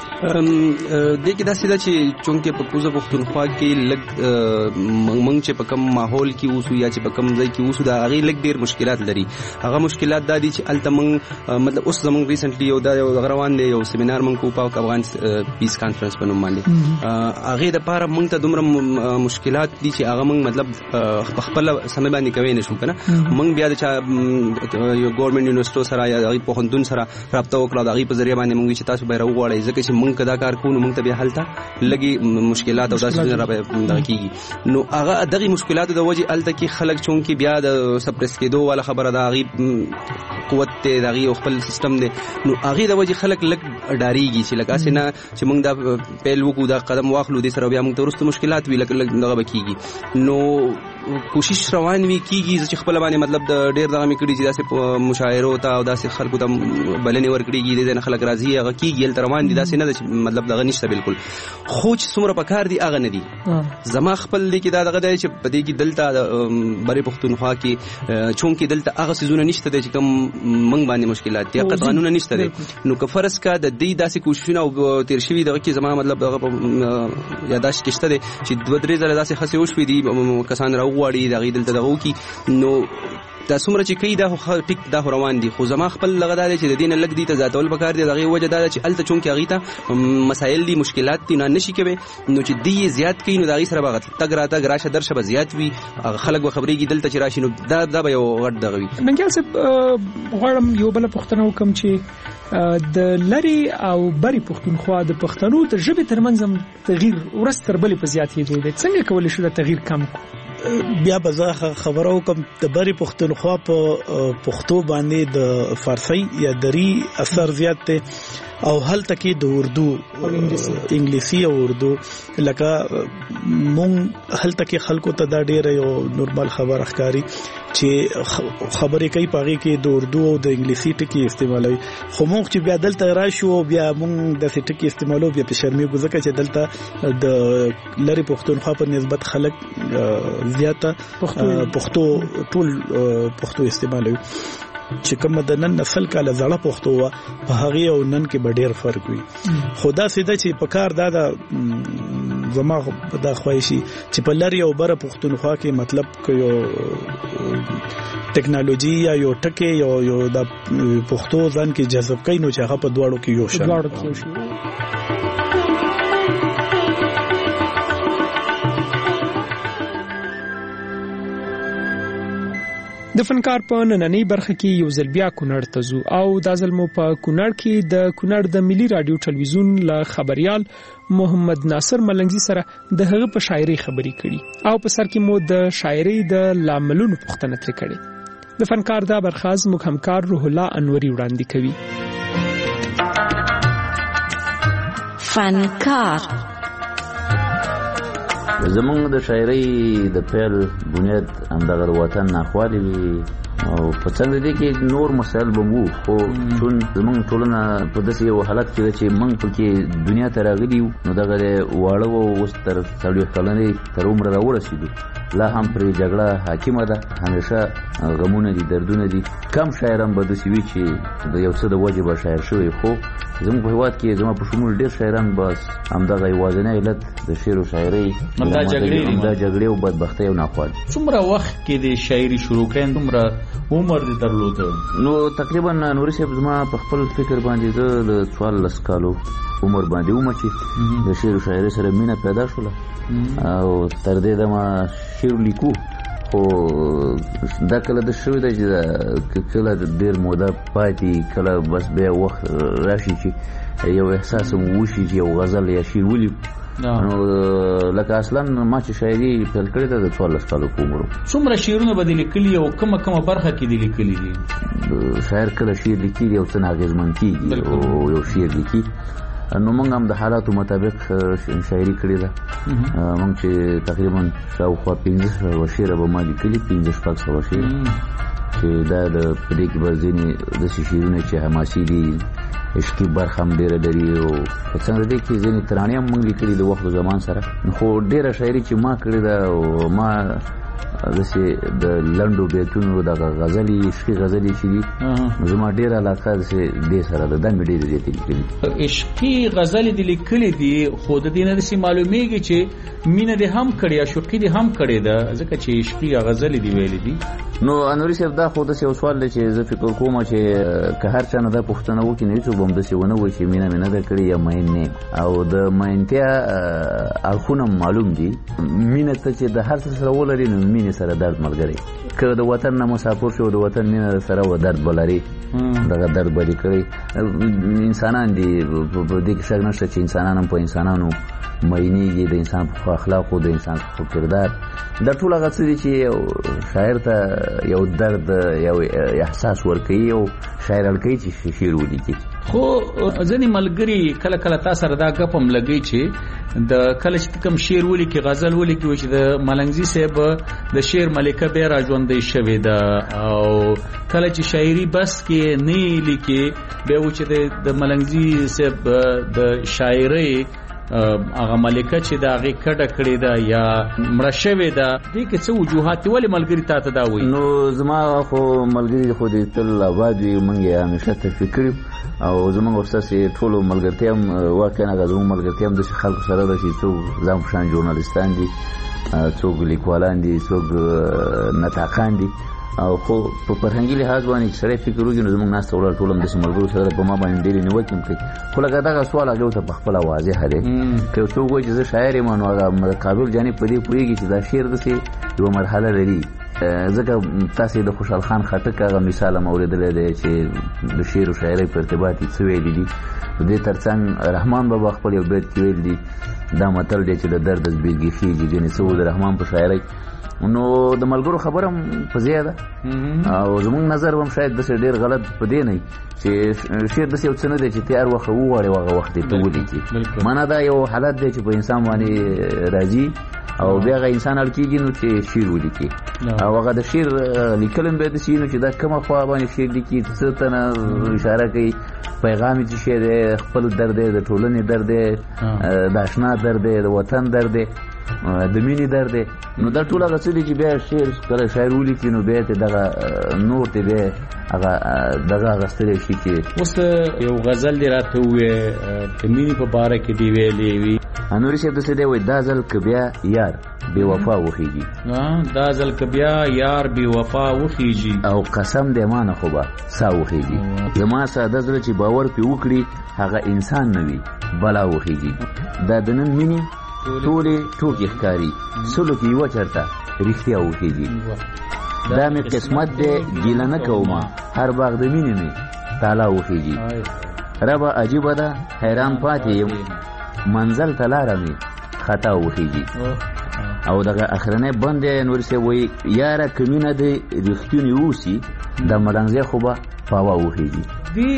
د کې دا سیده چې چونکه په کوزه پښتونخوا کې لګ منګ چې په کوم ماحول کې اوسو یا چې په کوم ځای کې اوسو دا هغه لګ ډیر مشکلات لري. هغه مشکلات دا دي چې الته منګ مطلب اوس زمونږ ریسنټلی یو دا یو غروان دی یو سیمینار منګ کو په افغان پیس کانفرنس په نوم باندې هغه د پاره منګ ته دومره مشکلات دي چې هغه منګ مطلب په خپل سمې باندې کوي نشو کنه. منګ بیا د یو ګورنمنت یونیورسيټي سره یا هغه په خوندون سره رابطه وکړه، د هغه په ذریعہ باندې منګ چې تاسو به راوغواړئ ځکه چې کدا کار کو نو موږ ته به حالته لګي مشکلات او داسې نه راځي کیږي. نو هغه دغه مشکلات د وجه الته کې خلک چون کې بیا د سپریس کېدو ولا خبره دا غي قوت ته دغه خپل سیستم دی، نو هغه د وجه خلک لګ ډاریږي چې لکه اسنه چې موږ دا پیل وکړو دا قدم واخلو د سره بیا موږ ته ورسته مشکلات وی لکه دغه کیږي. نو کوشش روان وی کیږي چې خپل باندې مطلب د ډیر دغه میکړي چې داسې مشاعره او تا داسې خلکو ته بلنې ورکړيږي د خلک راضي هغه کیږي تل روان دي داسې نه مطلب دغه نشته بالکل. خو چې څومره پکار دي هغه نه دي. زما خپل دي کې دا دغه دی چې په دې کې دلته بری پښتونخوا کې چون کې دلته هغه سيزونه نشته دي چې کوم منګ باندې مشکلات دي، قطعا قانون نشته دي. نو که فرض کا د دې داسې کوششونه او تیر شوی دغه کې زما مطلب دغه یاداش کېشته دي چې دوه درې ځله داسې خسي وشوي دي کسان راوغواړي دغه دلته دغه کی. نو دا څومره چې کوي دا ټیک دا روان دي، خو زما خپل لغه دا چې د دین لګ دي ته ذاتول پکار دي. دغه وجه دا چې الته چون کې هغه ته مسائل دي مشکلات دي نه نشي کوي، نو چې دی زیات کوي نو دغه سره بغت تګ راته راشه درشه به زیات وي خلک به خبرېږي دلته چې راشي، نو دا دا به یو غټ دغه وي. ننګیال صاحب غواړم یو بل پوښتنه وکم چې د لری او بری پښتونخوا د پښتنو د ژبې ترمنځ تغییر ورستر بلې په زیاتېدو دی، څنګه کولای شو دا تغییر کم کو؟ بیا به خبرو کوم د بری پښتونخوا په پښتو باندې د فارسی یا دری اثر زیات دی او هل تکي د اردو انګلیسي او اردو لکه مونږ هل تکي خلکو ته دا ډېر یو نورمال خبر ښکاری چې خبرې کوي پاږي کې د اردو او د انګلیسي ټکی استعمالوي، خو مونږ چې بیا دلته راشو بیا مونږ د څه ټکی استعمالو بیا په شرمې ګوزکه چې دلته د لری پښتونخوا په نسبت خلک زیاته پښتو ټول پښتو استعمالوي چې کوم د نن نسل کاله زړه پښتو وا په هغه او نن کې به ډېر فرق وي. خدا سیده چې په کار دا د زما د خوښي چې په لری او بره پښتونخوا کې مطلب کوي ټیکنالوژي یا یو ټکی یو یو د پښتو ځان کې جذب کوي نو چې هغه په دواړو کې یو شان. د فنکار په نننۍ برخه کې یو ځل بیا کونړ ته ځو او دا ځل مو په کونړ کې د کونړ د ملي رادیو ټلویزیون له خبريال محمد ناصر ملنګزي سره د هغه په شاعري خبري کړي او په سر کې مو د شاعري د لاملونو پوښتنه ترې کړې. د فنکار دا برخاز موږ همکار روح الله انوري وړاندې کوي. فنکار زمونږ د شاعرۍ د پیل بنیاد همدغه وطن ناخوالې وي او په څنګه دي کې نور مسایل به وو، خو چون زمونږ ټولنه په داسې یو حالت کې چې موږ پکې دنیا ته راغلي یو نو دغه واړه و اوس تر څلوېښت کلنې تر عمره راورسېدو لا هم پرې جګړه حاکمه ده، همیشه غمونه دي دردونه دي. کم شاعران به داسې وي چې د یو څه د وجې به شاعر شوی، خو زموږ په هېواد کې زما په شمول ډېر شاعران بس همدغه یوازینی علت د شعر و شاعرۍ همدا جګړې همدا جګړې او بدبختۍ او ناخوالي. څومره وخت کې د شاعري شروع کړې څومره عمر دې درلوده؟ نو تقریبا نوري صاحب زما په خپل فکر باندې زه د څوارلس کالو عمر باندې ومچي د شعر او شاعري سره مینه پیدا شوله او تر دې دمه شعر لیکو خو دا کله د شوی دی چې کله ډېر موده پاتې کله بس بیا وخت راشي چې یو احساس مو وشي چې یو غزل یا شعر ولیکو نو لکه اصلا ما چې شاعري پیل کړې ده د څوارلس کالو په عمر څومره شعرونه به دې لیکلي او کومه کومه برخه کې دې لیکلي دي شاعر کله شعر لیکي یو څه اغېزمن کېږي او یو شعر لیکي نو موږ هم د حالاتو مطابق شاعري کړې ده موږ چې تقریبا شاوخوا پنځه سوه شعره به ما لیکلي پنځه شپږ سوه شعر چې دا د په دې کې به ځینې داسې شعرونه چې حماسي دي عشقي برخه هم ډېره لري او په څنګه دې کې ځینې ترانې هم موږ لیکلي د وخت زمان سره خو ډېره شاعري چې ما کړې ده او ما داسې د لنډو بیتونو دغه غزلې عشقي غزلې چې دي زما ډېره علاقه داسې دې سره ده دا مې ډېرې زیاتې لیکلي عشقي غزلې دې لیکلې دي خو د دې نه داسې معلومیږي چې مینه دې هم کړې عشقي دې هم کړې ده ځکه چې عشقي غزلې دې ویلې دي نو انوري صاحب دا خو داسې یو سوال دی چې زه فکر کوم چې که هر چا نه دا پوښتنه وکړي نو هېڅوک به هم داسې ونه وایي چې مینه مې نه ده کړې یا مین نه او د مینتیا اړخونه معلوم دي مینه ته چې د هر څه سره ولري نو مینې سره درد ملګری که د وطن نه مسافر شو د وطن مینه سره و درد به لري دغه درد به دې کړی انسانان دي په دې کې شک نشته چې انسانان هم په انسانانو مینېږي د انسان په اخلاقو د انسان په کردار دا ټول هغه څه دي چې شاعر ته یو درد یو احساس ورکوي او شاعر اړ کوي چې شعر ولیکي خو ځینې ملګري کله کله تا سره دا ګپ هم لګوي چې د کله چې کوم شعر ولیکي غزل ولیکي چې د ملنګزي صاحب د شعر ملکه بیا را ژوندۍ شوې ده او کله چې شاعري بس کې نه لیکي بیا و چې د ملنګزي صاحب د شاعرۍ هغه ملکه چې دا هغې کډه کړې ده یا مړه شوې ده دې کې څه وجوهات دي ولې ملګري تا ته دا وایي نو زما خو ملګري خو دې تل آباد وي موږ یې همیشه تشویق کړي او زموږ او ستاسې ټولو ملګرتیا هم واقعا هغه زموږ ملګرتیا هم داسې خلکو سره ده چې څوک ځان په شان ژورنالستان دي څوک لیکوالان دي څوک نطاقان دي او خو په فرهنګي لحاظ باندې چې سړی فکر وکړي نو زموږ ناسته ولاړ ټول هم داسې ملګرو سره په ما باندې ډېرې نیوکې هم کوي خو لکه دغه سوال هغې ته پخپله واضحه دی که یو څوک وایي چې زه شاعر یم نو هغه متقابل جانب په دې پوهېږي چې دا شعر داسې یوه مرحله لري ځکه تاسې د خوشحال خان خټک هغه مثال هم اورېدلی دی چې د شعر او شاعرۍ په ارتباط یې څه ویلي دي د دې تر څنګ رحمان بابا خپل یو بیت کې ویل دي دا متل دی چې د درد زبېږي خېږي ګنې څه و د رحمان په شاعرۍ نو د ملګرو خبره هم په ځای ده او زموږ نظر هم شاید داسې ډېر غلط په دې نه چې شعر داسې یو څه نه دی چې ته هر وخت وغواړې هغه وخت یې ته ولیکي معنا دا یو حالت دی چې په انسان باندې راځي او بیا هغه انسان اړ کېږي نو چې شعر ولیکي او هغه د شعر لیکل هم باید داسې وي نو چې دا کومه خوا باندې شعر لیکي څه ته نه اشاره کوي پیغام یې څه شی دی خپل درد دی د ټولنې درد دی د اشنا درد دی د وطن درد دی د مینې درد دی نو دا ټول هغه څه دي چې بیا شعر کله شاعر ولیکي نو بیا ته دغه نور ته بیا هغه دغه اخیستلی شي چې اوس یو غزل دې راته ووایې د مینې په باره کې دې ویلې وي انوري صاحب داسې دی وایي دا ځل که بیا یار بې وفا وخیږي دا ځل که بیا یار بې وفا وخیږي او قسم دی ما نه خو به سا وخیږي زما ساده زړه چې باور پرې وکړي هغه انسان نه وي بلا وخیږي دا د نن مینې ټولې ټوکې ښکاري سلو کې یوه چرته رښتیا وخیږي دا مې قسمت دی ګیله نه کومه هر باغ د مینې مې تالا وخیږي ربه عجیبه ده حیران پاتې یم منزل ته لاره مې خطا وخیږي او دغه اخرنی بند دی نور صاحب وایي یاره که مینه دې رښتونې اوسي د ملنګزی خو به پاوا وخیږي دی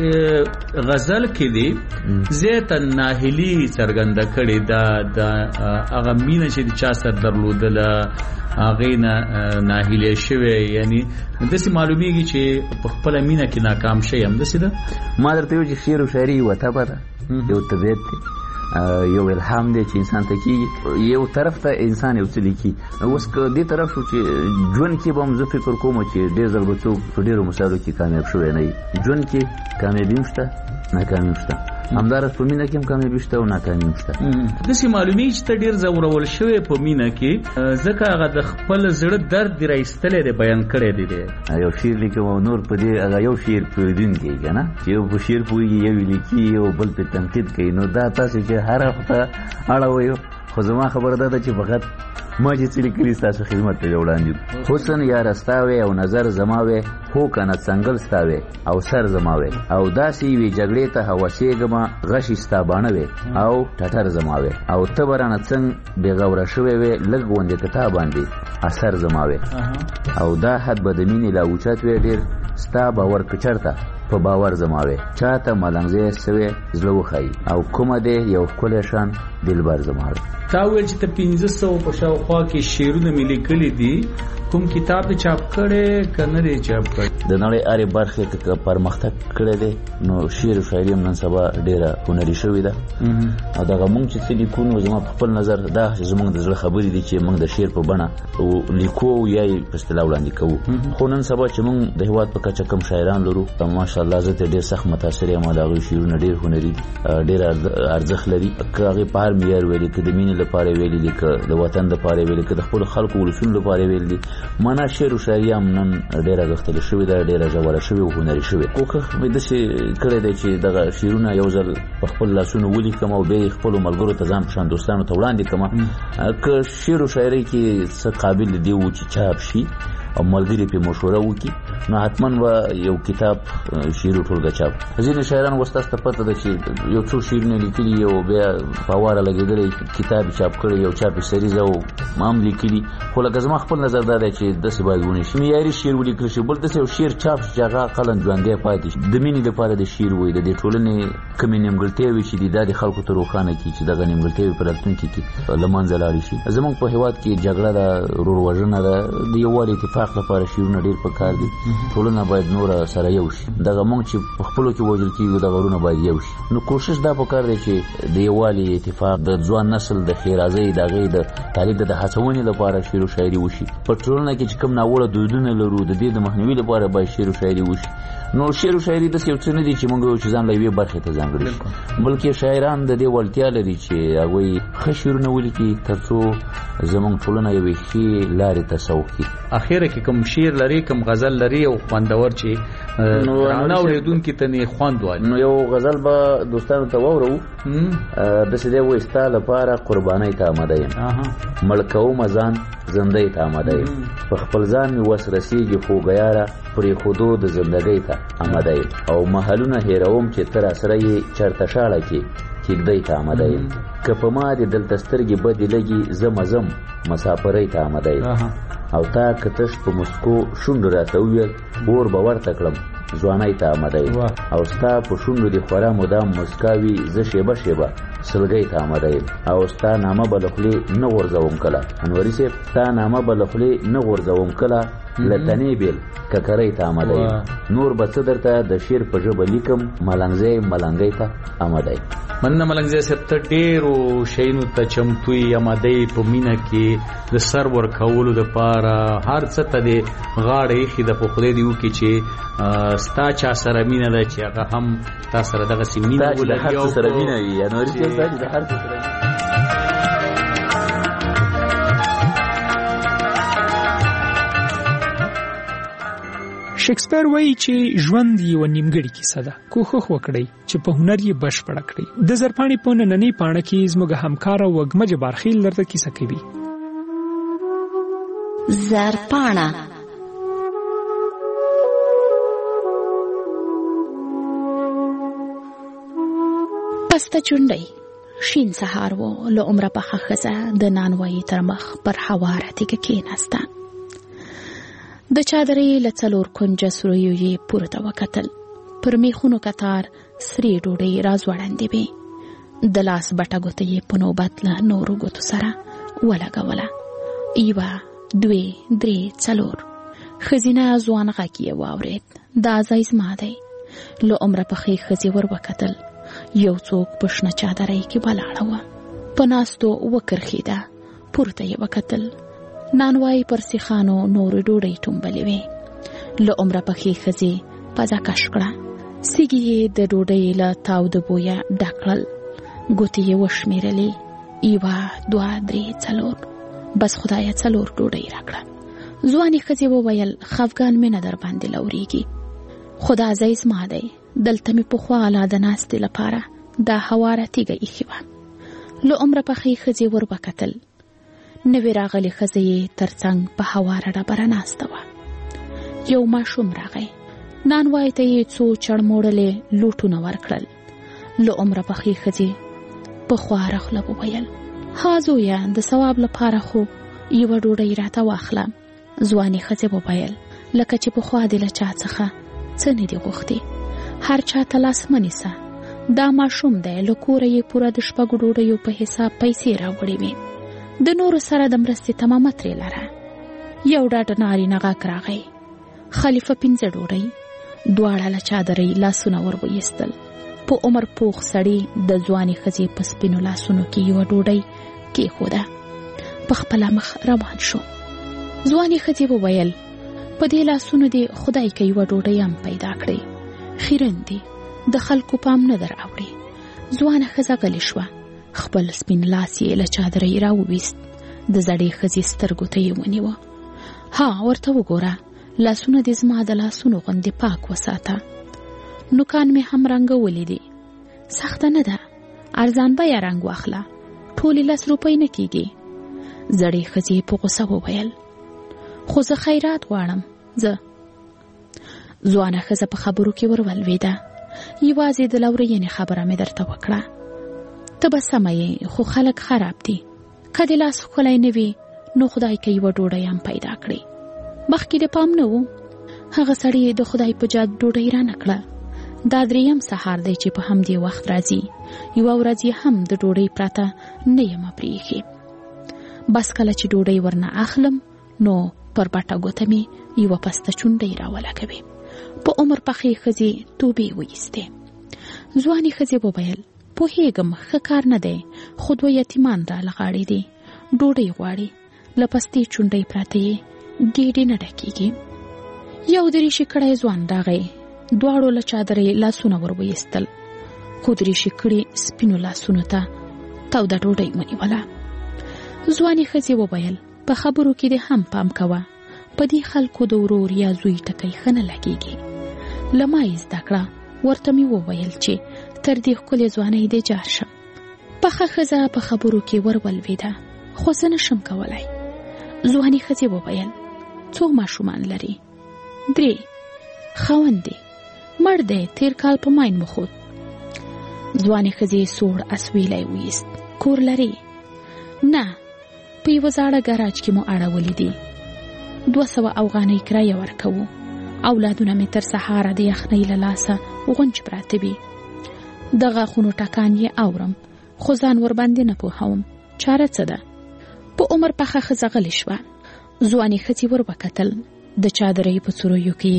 غزل کې دی زیاته ناهیلي څرګنده کړې ده د هغه مینه چې د چا سره درلودله هغې نه ناهیلی شوی یعنی داسې معلومیږي چې په خپله مینه کې ناکام شی هم داسې ده ما درته ویل چې شعر و شاعري یوه تبه ده یو طبیعت دی یو الهام دی چې انسان ته کېږي یو طرف ته انسان یو څه لیکي اوس که دې طرف شو چې ژوند کې به هم زه فکر کوم چې ډېر ځل به څوک په ډېرو مسایلو کې کامیاب شوی نه وي ژوند کې کامیابي هم شته ناکامي هم شته همدارس په مینه کې هم کامیابي شته او ناکامي شته. داسې معلومي چې ته ډېر ځورول شوی په مینه کې ځکه هغه د خپل زړه درد دې راایستلی دی بیان کړی دی دی یو شعر لیکم او نور په دې هغه یو شعر پوهېدونکی که نه چې یو په شعر پوهېږي یو یې لیکي یو بل پرې تنقید کوي نو دا تاسو چې هر وخت اړوئ خو زما خبره دا ده چې فقط ما چې څه لیکلي ستاسو خدمت ته وړاندې حسن یاره ستا وې او نظر زما وې هو که نه څنګل ستا وې او سر زما وې او داسې یوې جګړې ته هوسېږمه غشي ستا باڼه وې او ټټر زما وې او ته به رانه څنګ بېغوره شوې وې لږ غوندې کتاب باندې اثر زما وې او دا حد به د مینې لا اوچت وې ډېر ستا باور که چېرته په باور زما وې چاته ملنګزی سوې زړه وښایي او کومه دی یو ښکلی شان دلبر زما وې. تا ویل چې ته پنځه سوه په شاوخوا کې شعرونه مې لیکلي دي کوم کتاب دې چاپ کړی که نه دی چاپ کړی؟ د نړۍ هرې برخې که پرمختګ کړی دی نو شعر و شاعري هم نن سبا ډېره هنري شوې ده او دغه موږ چې څه لیکو نو زما په خپل نظر دا زموږ د زړه خبرې دي چې موږ د شعر په بڼه لیکو یا یې په اصطلاح وړاندې کوو خو نن سبا چې موږ د هېواد په کچه کم شاعران لرو ماشاءالله زه ترې ډېر سخت متاثر یم د هغوی شعرونه ډېر هنري دي ډېر ارزښت لري که هغې په هر معیار ویلي که د مینې لپاره ویلي دي که د وطن دپاره ویلي که د خپلو خلکو ولسونو لپاره ویلي دي معنا شعر و شاعري هم نن ډېره غښتلې شوې ده ډېره ژوره شوې او هنري شوې کوښښ مې داسې کړی دی چې دغه شعرونه یو ځل په خپل لاسونو ولیکم او بیا یې خپلو ملګرو ته ځان په شان دوستانو ته وړاندې کړم که شعر و شاعرۍ کې څه قابل دی و چې چاپ شي او ملګري پې مشوره وکړي نو حتما به یو کتاب شعر و ټولګه چاپ ځینې شاعران اوس تاسو ته پته ده چې یو څو شعرونه لیکلي او بیا په هواره لګېدلی کتاب یې چاپ کړی یو چاپ یې سریزه او هم لیکلي خو لکه زما خپل نظر دا دی چې داسې باید ونه شي معیاري شعر ولیکل شي بل داسې یو شعر چاپ شي چې هغه عقلا ژوندی پاتې شي د مینې لپاره د شعر وایي د دې ټولنې کومې نیمګړتیاوې چې دي دا د خلکو ته روښانه کړي چې دغه نیمګړتیاوې په راتلونکي کې له منځه لاړې شي زموږ په هېواد کې جګړه ده ورور-وژنه ده د یووالي اتفاق لپاره شعرونه ډېر پکار دي ټولنه باید نوره سره یو شي دغه موږ چې په خپلو کې وژل کېږو دغه ورونه باید یو شي نو کوشش دا پکار دی چې د یووالي اتفاق د ځوان نسل د ښېرازۍ د هغې د تعلیم د هڅونې لپاره شعر و شاعري وشي په ټولنه کې چې کوم ناوړه دودونه لرو د دې د مخنیوي لپاره باید شعر و شاعري وشي نو شعر و شاعري داسې یو څه نه دي چې موږ وایو چې ځان له یوې برخې ته ځانګړي شي بلکې شاعران د دې وړتیا لري چې هغوی ښه شعرونه ولیکي تر څو زموږ ټولنه یوې ښې لارې ته سوق کړي اخره کې کوم شعر لري کوم غزل لري او خوندور چې رانه اورېدونکي ته نه خوند وایي نو یو غزل به دوستانو ته واورو داسې دی وایي ستا لپاره قربانۍ ته آمده یم مړ کومه ځان زندۍ ته آمده یم په خپل ځان مې وس رسېږي خوږه یاره پرېښودو د زندګۍ ته آمده یم او محلونه هېروم چې ته راسره یې چېرته شاړه کې کېږدۍ ته آمده یم که په ما دې دلته سترګې بدې لګي زه مزم مسافرۍ ته آمده یم او تا که تش په مسکو شونډو راته وویل اور به ورته کړم ځوانۍ ته آمده یم او ستا په شونډو دې خورا مدام مسکا وي زه شیبه شیبه سلګۍ ته آمده یم او ستا نامه به له خولې نه غورځوم کله انوري صاحب ستا نامه به له خولې نه غورځوم کله له تنې بېل ککرۍ ته آمده یم نور به څه درته د شعر په ژبه لیکم ملنګزی ملنګۍ ته آمده یم مننه ملنګزی صاحب ته ډېرو شیانو ته چمتو یې آمده یې په مینه کې د سر ورکولو دپاره هر څه ته دې غاړه ایښې ده په خدای دې وکړي چې ستا چا سره مینه ده چې هغه هم تا سره دغسې مینه ولري د هر څه سره مینه وي انوري صاحب دا چې د هر څه سره شکسپیر وایي چې ژوند یوه نیمګړې کیسه ده کوښښ وکړئ چې په هنر یې بشپړه کړئ د زرپاڼې په نننۍ پاڼه کې زموږ همکاره وږمه جبارخیل درته کیسه کوي زرپاڼه پسته چونډۍ شین سهار و له عمره پخه ښځه د نانوایي تر مخ پر هواره تیږه کېناسته د چادرې له څلور کونجه سوریو یې پورته وکتل پر میخونو کتار سرې ډوډۍ راځوړندې وې د لاس بټه ګوته یې په نوبت له نورو ګوتو سره ولګوله یوه دوې درې څلور ښځینه ځوان غږ یې واورېد دا ځای زما دی له عمره پخې ښځې ور وکتل یو څوک په شنه چادرۍ کې ولاړه وه په ناستو وکرښېده پورته یې وکتل نانوای پر سیخانو نور ډوډۍ ټومبلې وې له عمره پخې ښځې پزه کش کړه سیګي د ډوډۍ له تاوده بویا ډکړل، ګوتې یې وشمیرلې، یوه دوه درې څلور، بس خدایه څلور ډوډۍ راکړه. ځوانې ښځې وویل خفګان مې نه در باندې لورېږي، خدا ځای زما دی، دلته مې پخوا لا د ناستې لپاره دا هواره تیږه ایښې وه. له عمره پخې ښځې ور وکتل، نوې راغلې ښځه یې تر څنګ په هواره ډبره ناسته وه. یو ماشوم راغی، نانوای ته یې څو چړموړلې لوټونه ورکړل. له عمره پخې ښځې په خواره خوله وویل ها زویه، د ثواب لپاره خو یوه ډوډۍ راته واخله. ځوانې ښځې وویل لکه چې پخوا دې له چا څخه څه نه دي غوښتي، هر چا ته لاس مه نیسه، دا ماشوم دی، له کوره یې پوره د شپږو ډوډیو په حساب پیسې راوړې وې، د نورو سره د مرستې تمامه ترې لره. یو ډاډ نارینه غږ راغی، خلیفه پنځه ډوډۍ. دواړه له چادرۍ لاسونه ور وایستل. په عمر پوخ سړي د ځوانې ښځې په سپینو لاسونو کې یوه ډوډۍ کېښوده، په خپله مخ روان شو. ځوانې ښځې وویل په دې لاسونو دې خدای که یوه ډوډۍ هم پیدا کړې، خیرن دي، د خلکو پام نه در اوړي. ځوانه ښځه غلې شوه، خپل سپین لاس یې له چادرۍ راوویست، د زړې ښځې سترګو ته یې ونیوه. ها ورته وګوره، لاسونه دې زما د لاسونو غوندې پاک وساته، نوکان مې هم رنګولې دي، سخته نه ده، ارزان بیه رنګ واخله، ټولې لس روپۍ نه کېږي. زړې ښځې په غوسه وویل خو زه خیرات غواړم، زه. ځوانه ښځه په خبرو کې ورولوېده، یوازې د لورینې خبره مې درته وکړه، ته به سمه یې، خو خلک خراب دي، که دې لاس ښکلی نه وي نو خدای که یوه ډوډۍ هم پیدا کړي. مخکې د پام نه و، هغه سړی د خدای په جاد ډوډۍ را نه کړه. دا درېیم سهار دی چې په همدې وخت راځي، یوه ورځ یې هم د ډوډۍ پرته نه یمه پرېښې. بس کله چې ډوډۍ ورنه اخلم نو پر پټه ګوته مې یوه پسته چونډۍ راولګوي. په عمر پخې ښځې توبې وایستې. ځوانې ښځې وویل پوهېږم ښه کار نه دی، خو دوه یتیمان را لغاړې دي، ډوډۍ غواړي، له پستې چونډۍ پرته یې ګېډې نه ډکېږي. یو دریشي کړی ځوان راغی، دواړو له چادرې لاسونه ور وایستل، خو دریشي کړي سپینو لاسونو ته توده ډوډۍ ونیوله. ځوانې ښځې وویل په خبرو کې دې هم پام کوه، په دې خلکو د ورور یا زوی ټکی ښه نه لګېږي. له ما یې زده کړه، ورته مې وویل چې تر دې ښکلې ځوانۍ دې جار شم. پخه ښځه په خبرو کې ور ولوېده، خو زه نشم کولی. ځوانې ښځې وویل څو ماشومان لري؟ درې. خاوند دی مړ دی، تیر کال په ماین مخود. ځوانې ښځې سوړ اسویلی ویست. کور لري؟ نه، په یوه زاړه ګراج کې مو اړولې دي، دوه سوه افغانۍ کرایه ورکوو. اولادونه مې تر سهاره د یخنۍ له لاسه غونج پراته وي. د غاښونو ټکان یې اورم، خو ځان ورباندې نه پوهوم، چاره څه ده؟ په عمر پخه ښځه غلې شوه. ځوانې ښځې ور وکتل، د چادرۍ په څوریو کې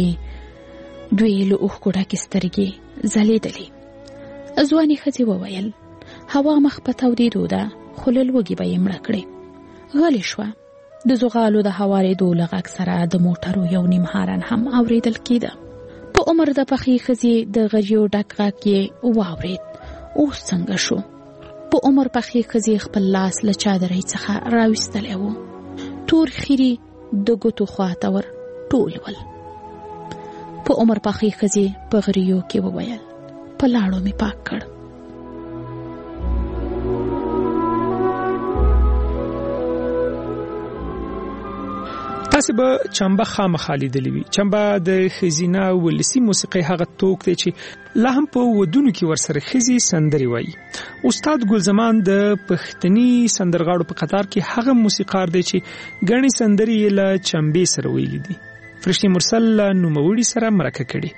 دوی له اوښکو ډکې سترګې ځلېدلې. ځوانې ښځې وویل هوا مخ په تودېدو ده، خو له لوږې به یې مړه کړې. غلې شوه. د زغالو د هوارېدو له غږ سره د موټرو یو نیم هارن هم اورېدل کېده. په عمر د پخې ښځې د غریو ډک غږ یې واورېد. اوس څنګه شو؟ په عمر پخې ښځې خپل لاس له چادرۍ څخه راویستلی و. تور خیري د ګوتو خواته ور ټول ول. په عمر پخې ښځې په غریو کې وویل په لاړو مې پاک کړ. تاسو به چمبه خامخا لیدلې وي. چمبه د ښځینه ولسي موسیقۍ هغه توک دی چې لا هم په ودونو کې ورسره ښځې سندرې وایي. استاد ګلزمان د پښتني سندرغاړو په قطار کې هغه موسیقار دی چې ګڼې سندرې یې له چمبې سره ویلي دي. فرشتي مرسل له نوموړي سره مرکه کړې.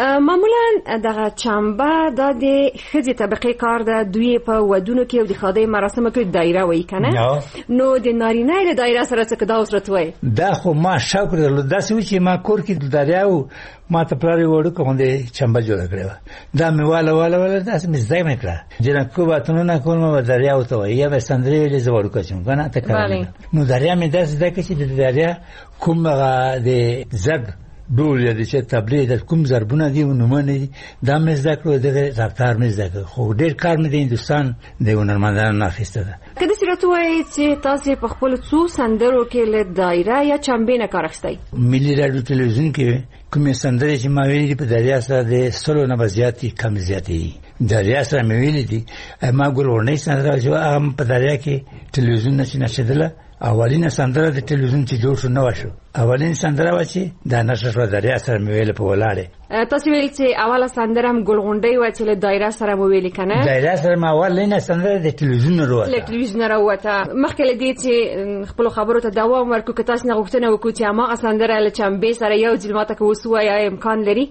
معمولا دغه چمبه د ښځې طبقه کار ده، دوی په ودونو کې او د خاطي مراسمو کې دایره وایي کنه، نو د نارینه له دایره سره څه کدا اوس راتوي دا خو ما شکر درلود داسې و چې ما کور کې د دریاو ما ته پلاري وړو کوم چمبه جوړ کړو دا مې والا والا والا داسې مې ځای مې کړه جنکو باتونو نه کوم و دریاو ته وایي یا به سندري ویلې زوړ کوم کنه ته کړم نو دریا مې داسې د کې چې د دریا کوم د زګ ډول یا د چې تبلیغ د کوم ضربونه دي نو مونږ دا مې ذکر د رفتار مې ذکر خو ډېر کار مې د هندستان د هنرمندانو نه اخیسته ده. کله چې راته وایي چې تاسو په خپل څو سندرو کې له دایره یا چمبې نه کار اخیستی ملي رادیو تلویزیون کې کومې سندرې چې ما ویلې په دریا سره د سلو نه زیاتې کم زیاتې دریا سره مې ویلې دي ما ګل ورنۍ سندره چې هغه په دریا کې تلویزیون نه نشیدله اولینه سندره د تلویزیون چې جوړ شو نو شو اولین سندره و چې د نشر دریا سره مې ویل په ولاړه تاسو ویل چې اوله سندره هم ګلغونډي و چې له دایره سره مو ویل کنه دایره سره ما اولینه سندره د تلویزیون وروته له تلویزیون وروته مخکې لدی چې خپل خبرو ته دوام ورکو که تاسو نه غوښتنه وکړو چې ما سندره له چمبې سره یو ځل ماته کو وسوي یا امکان لري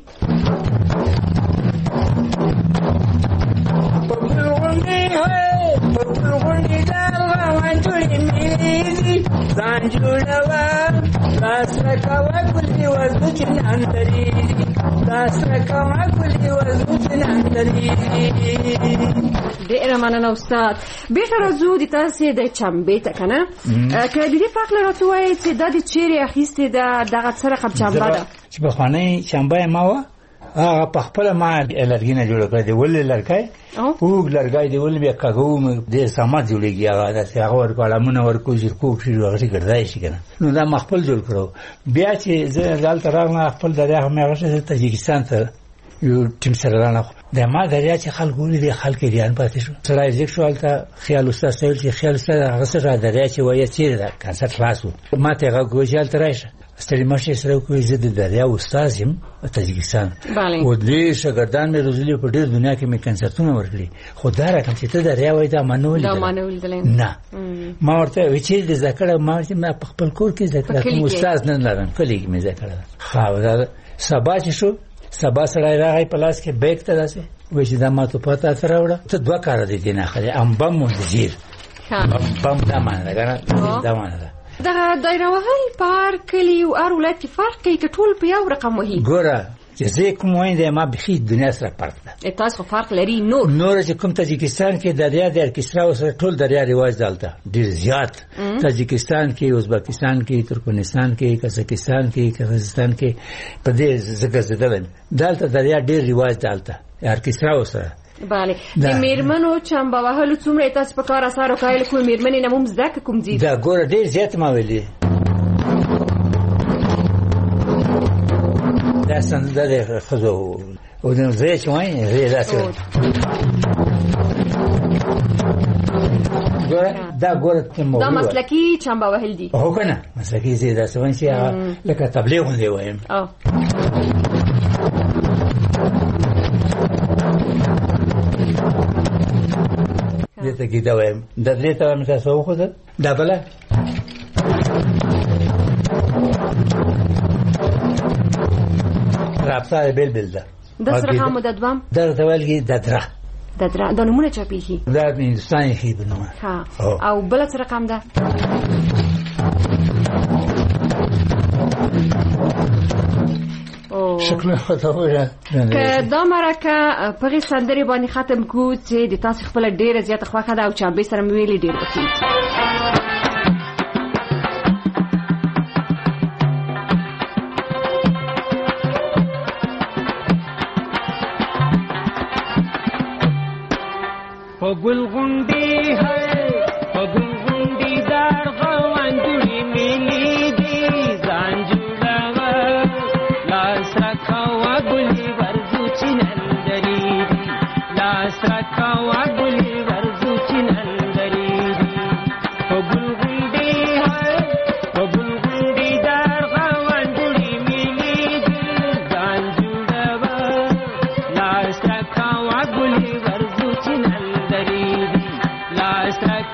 Sanjulawa, Rasrakawa Kuli was looking under it. Rasrakawa Kuli was looking under it. ډېر مننه استاد. بیرته راځو د تاسو د چمبې ته کنه که د دې فرق لرته وایي چې د چیرې اخیستې ده دغه سره قب چمبه ده چې په خوانې چمبه ما و هغه په خپل ما لرګینه جوړ کړی دی ولې لرګای او لرګای دی ولې بیا کاغو د سامان جوړیږي هغه د هغه ورکو علمونه ورکو ژرکو شي هغه ګرځای شي کنه نو دا خپل جوړ کړو بیا چې زه ځال ترغه خپل دریا هم هغه تاجکستان ته یو ټیم سره نه د ما دریا چې خلکو لري خلک ریان پاتې شو سړی ځکه سوال ته خیال استاد سوال چې خیال استاد هغه سره دریا چې وایي چې دا کنسرت خلاصو ما ته هغه ګوجال ترایشه ستړي مشه سره کوی زه د دریا استاد یم تاجکستان او دې شاګردان مې روزلي په ډېر دنیا کې مې کنسرتونه ورکړي خو دا راکم چې ته دریا وای دا منول دا منول دلین نه ما ورته وی چې د ذکر ما چې ما په خپل کور کې ذکر کوم استاد نه لرم کلی کې مې ذکر خو دا سبا چې شو سبا سره راغی پلاس کې بیگ ته داسه وې چې دا ما ته پتا تر وړه ته دوه کار دي نه خله ام بم مزیر بم دا معنی دا دا معنی دا دایره وهل پارک کلی او ار ولایت کې فرق کوي چې ټول په یو رقم وهي ګوره چې زه کوم وایي ما بخي دنیا سره فرق ده تاسو فرق لري نور نور چې کوم تاجکستان کې دریا د ارکسترا سره ټول دریا رواج دالته ډیر زیات تاجکستان کې ازبکستان کې ترکمنستان کې قزاقستان کې قزاقستان کې په دې زګر زدل دالته دریا ډیر رواج دالته ارکسترا سره bale د میرمنو چمبه وهلو څومره تاسو په کار اثر وکایل کوم میرمنې نه موږ زده کوم دي دا ګوره ډیر زیات ما ویلي دا څنګه د خزو او د زه چې وای زه راځم ګوره دا ګوره ته دا مسلکی چمبه وهل دي هو کنه مسلکی زه دا څنګه چې لکه تبلیغ دی وایم او دته کې دا وایم د دې ته مې تاسو خو دا بل رابطه بل بل ده د سره هم د دوام در دولګي د درا د درا د نمونه چاپیږي دا د هندستان هی بنومه ها او بل سره کم ده شکل خطاوره که دا مرکه په سندري باندې ختم کو چې د تاسو خپل ډیره زیاته خوخه ده او چمبې سره ویلي ډیر وکړي په ګل غونډي ہے په ګل غونډي دار غوان جوړي ملي دي ځان جوړاوه لاس راکاوه ګلي ورزو چنندري لاس راکاوه ګلي ورزو چنندري په ګل غونډي ہے په ګل غونډي دار غوان جوړي ملي دي ځان جوړاوه لاس راکاوه ګلي ورزو چنندري لاس راکاوه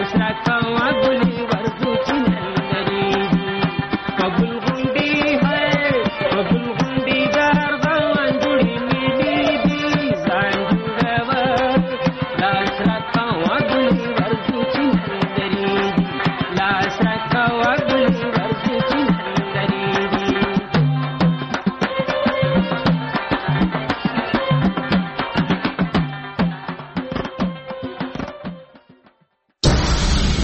لاس راکا